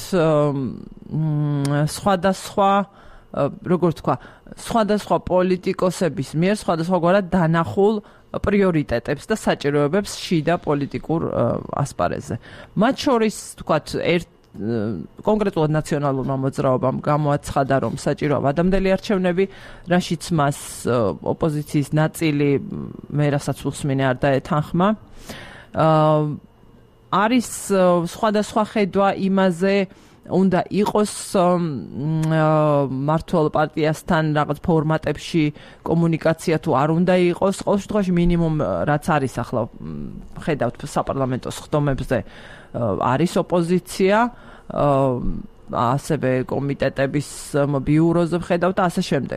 Speaker 1: სხვადასხვა როგორ თქვა სხვადასხვა პოლიტიკოსების მიერ სხვადასხვაგვარად დანახულ პრიორიტეტებს და საჭიროებებს შიდა პოლიტიკურ ასპარეზზე მათ შორის თქვათ ერთ კონკრეტულად ნაციონალურმა მოძრაობამ გამოაცხადა რომ საჭიროა ვადამდელი არჩევნები რაშიც მას ოპოზიციის ნაწილი მე რასაც უსმინე არ დაეთანხმა არის სხვადასხვა ხედვა იმაზე უნდა იყოს მართლ პარტიასთან რაღაც ფორმატებში კომუნიკაცია თუ არ უნდა იყოს ყოველ შემთხვევაში მინიმუმ რაც არის ახლა ხედავთ საპარლამენტო სხდომებზე არის ოპოზიცია ასევე კომიტეტების ბიუროზე ხედავთ და ასე შემდეგ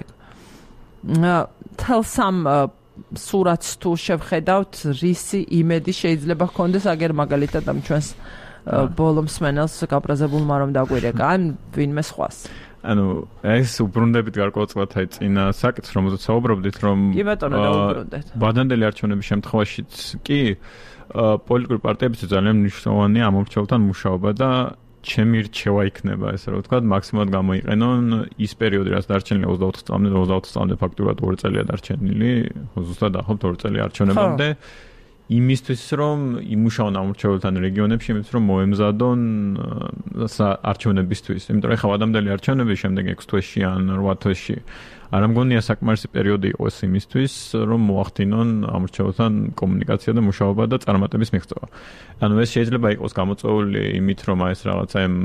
Speaker 1: თელს ამ სურათს თუ შევხედავთ რისი იმედი შეიძლება ჰქონდეს აგერ მაგალითად ამ ჩვენს ბოლო მსმენელს გაბრაზებულმა რომ დაგვირეკა ან ვინმე სხვას
Speaker 2: ანუ ეს უბრუნდებით გარკვეულწილად აი წინა საკითხს რომელზეც საუბრობდით რომ
Speaker 1: კი ბატონო დაუბრუნდეთ
Speaker 2: ვადამდელი არჩევნების შემთხვევაშიც კი პოლიტიკური პარტიებისთვის ძალიან მნიშვნელოვანია ამორჩეულთან მუშაობა და ჩემი რჩევა იქნება ესე რომ ვთქვათ მაქსიმალურად გამოიყენონ ის პერიოდი რაც დარჩენილია ოცდაოთხ წლამდე ოცდაოთხ წლამდე ფაქტურად ორი წელია დარჩენილი ზუსტად დაახლოებით ორი წელი არჩევნებამდე იმისთვის რომ იმუშაონ ამორჩეულთან რეგიონებში იმისთვის რომ მოემზადონ არჩევნებისთვის იმიტომ რომ ეხლა ვადამდელი არჩევნების შემდეგ ექვს თვეში ან რვა თვეში არ მგონია საკმარისი პერიოდი იყოს იმისთვის რომ მოახდინონ ამორჩეულთან კომუნიკაცია და მუშაობა და წარმატების მიღწევა ანუ ეს შეიძლება იყოს გამოწვეული იმით რომ აი ეს რაღაცა იმ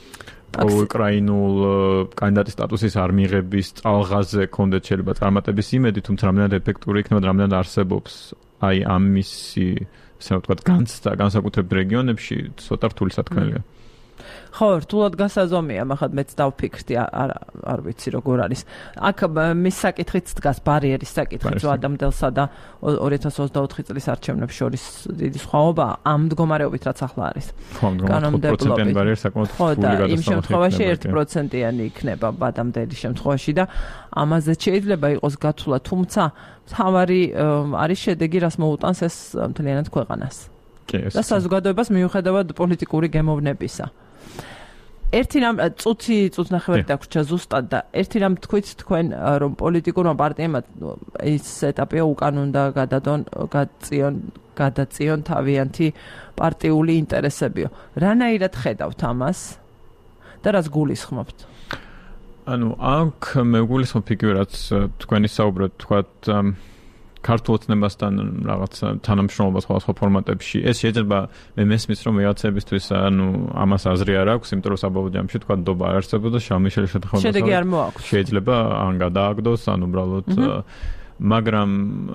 Speaker 2: უკრაინულ კანდიდატის სტატუსის არ მიღების წალღაზე კონდეთ შეიძლება წარმატების იმედი თუმცა რამდენად ეფექტური იქნება და რამდენად არსებობს აი ამისი ესე ვთქვათ განცდა განსაკუთრებით რეგიონებში ცოტა რთული სათქმელია
Speaker 1: ხო, რთულად გასაზომია, მაგრამ მეც დავფიქრდი, არ არ ვიცი როგორ არის. აქ მის საკითხიც დგას ბარიერის საკითხიც ადამიანსა და ორი ათას ოცდაოთხი წლის არჩევნებს შორის დიდი სხვაობა ამ მდგომარეობით რაც ახლა არის.
Speaker 2: კანონმდებლობით ბარიერი საკმაოდ რთული გადასახადი.
Speaker 1: იმ შემთხვევაში ერთი პროცენტიანი იქნება ბადამდელი შემთხვევაში და ამაზე შეიძლება იყოს გათვლა, თუმცა თავარი არის შედეგი, რაც მოუტანს ეს მთლიანად ქვეყანას. და საზოგადოებას მიუხედავად პოლიტიკური გემოვნებისა. ერთი რამ წუთი წუთნახევარი დაგვრჩა ზუსტად და ერთი რამ თქვით თქვენ რომ პოლიტიკურმა პარტიებმა ის ეტაპია უკან უნდა გადადონ გაწიონ გადაწიონ თავიანთი პარტიული ინტერესებიო. რანაირად ხედავთ ამას და რას გულისხმობთ?
Speaker 2: ანუ აქ მე გულისხმობ ფიგურაც თქვენი საუბრად თქვათ ქართულ ოცნებასთან რაღაც თანამშრომლობა სხვადასხვა ფორმატებში ეს შეიძლება მე მესმის რომ ვიღაცებისთვის ანუ ამას აზრი არ აქვს იმიტომ რომ საბოლოო ჯამში თქვა ნდობა არ არსებობს შამიშელის შეთანხმება
Speaker 1: შედეგი არ მოაქვს
Speaker 2: შეიძლება ან გადააგდოს ან უბრალოდ მაგრამ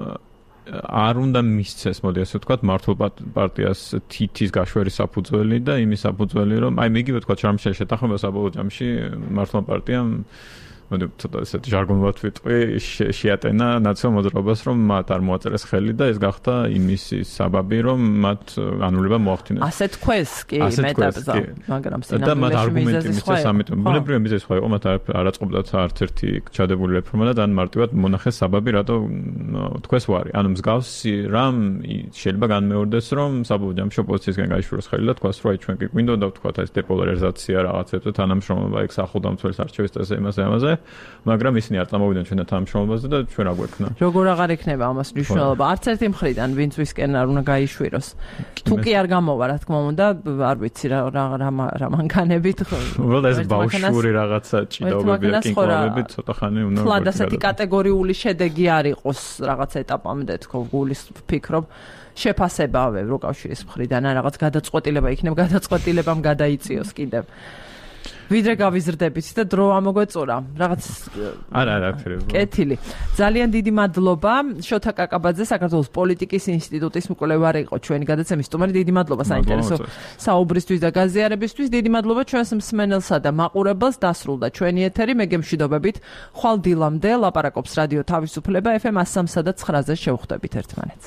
Speaker 2: არ უნდა მისცეს მოდი ასე ვთქვათ მართლ პარტიას თითის გაშვერის საფუძველი და იმის საფუძველი რომ აი მიგივე ვთქვათ შამიშელის შეთანხმება საბოლოო ჯამში მართლ პარტიამ მოდი ცოტა ესეთ ჟარგონულად ვიტყვი შეატენა ნაციონალურ მოძრაობას რომ მათ არ მოაწერეს ხელი და ეს გახდა იმის საბაბი რომ მათ განულება მოახდინეს.
Speaker 1: ასე თქვეს კი მეტაპზე მაგრამ
Speaker 2: და მათ არგუმენტი მისცეს ამიტომ ბუნებრივია მიზეზი ხო იყო მათ არ აწყობდათ არც ერთი ჩადებული რეფორმა და ან მარტივად მონახეს საბაბი რატო თქვეს ვარი. ანუ მსგავსი რამ შეიძლება განმეორდეს რომ საბოლოო ჯამში ოპოზიციისგან გაიშვიროს ხელი და თქვას რომ აი ჩვენ კი გვინდოდა ვთქვათ ეს დეპოლარიზაცია რაღაცებზე თანამშრომლობა ეგ სახელმწიფოს არჩევის წესზე იმაზე ამაზე მაგრამ ისინი არ წამოვიდნენ ჩვენთან თანამშრომლობაზე და ჩვენ რა გვექნა.
Speaker 1: როგორ აღარ ექნება ამას მნიშვნელობა? არც ერთი მხრიდან ვინც ვისკენ არ უნდა გაიშვიროს. თუ კი არ გამოვა, რა თქმა უნდა, არ ვიცი რა რა რა მანქანებით.
Speaker 2: უბრალოდ ეს ბავშვური რაღაცა ჭიდაობები და კინკლავებით ცოტა ხანი უნდა
Speaker 1: ვიყო. და ასეთი კატეგორიული შედეგი არ იყოს რაღაცა ეტაპამდე თქო გულის ფიქრობ. შეფასებავე ევროკავშირის მხრიდან ან რაღაც გადაწყვეტილება იქნება, გადაწყვეტილებამ გადაიწიოს კიდევ. ვიდრე გავიზრდებით და დრო ამოგვეწურა. რაღაც
Speaker 2: არა, არა, ფერებო.
Speaker 1: კეთილი. ძალიან დიდი მადლობა შოთა კაკაბაძე, საქართველოს პოლიტიკის ინსტიტუტის მკვლევარი იყო ჩვენი გადაცემის სტუმარი. დიდი მადლობა საინტერესო საუბრისთვის და გაზიარებისთვის. დიდი მადლობა ჩვენს მსმენელსა და მაყურებელს. დასრულდა ჩვენი ეთერი. მე გემშვიდობებით. ხვალ დილამდე ლაპარაკობს რადიო თავისუფლება ეფ ემ one oh three და nine-ზე შევხვდებით ერთმანეთს.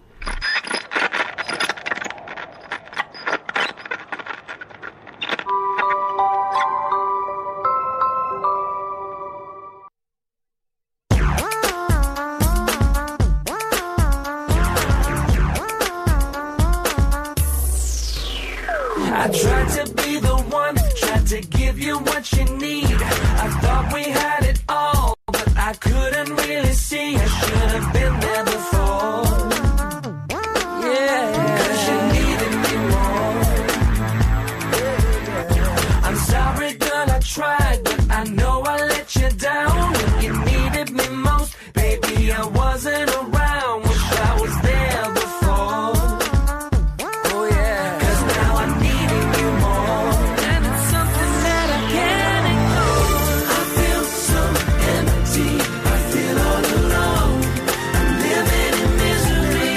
Speaker 6: I tried to be the one, tried to give you what you need. I thought we had it all, but I couldn't really see. I should have been there before. Yeah, 'cause you needed me more. I'm sorry, girl, I tried, but I know I let you down. When you needed me most, baby, I wasn't around. Wish I was there before. Oh yeah, 'cause now I need you more, and it's something that I can't ignore. I feel so empty, I feel all alone. I'm living in misery.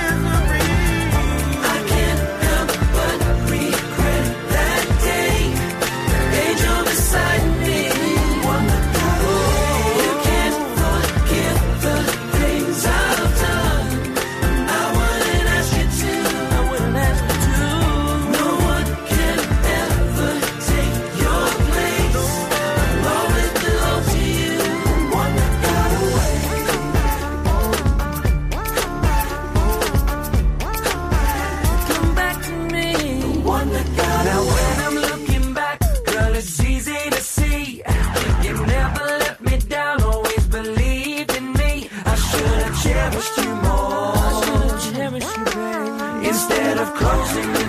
Speaker 6: I can't help but regret that day. The angel beside me, one that got away. You can't forgive the things I've done. I wouldn't ask you to. I wouldn't ask you to. No one can ever take your place. I'll always belong to you. One that got away. Come back to me. One that got now away. When I'm looking back, girl, it's easy to see. You never let me down, always believed in me. I should have cherished you more. I should have cherished you, baby. Instead of closing the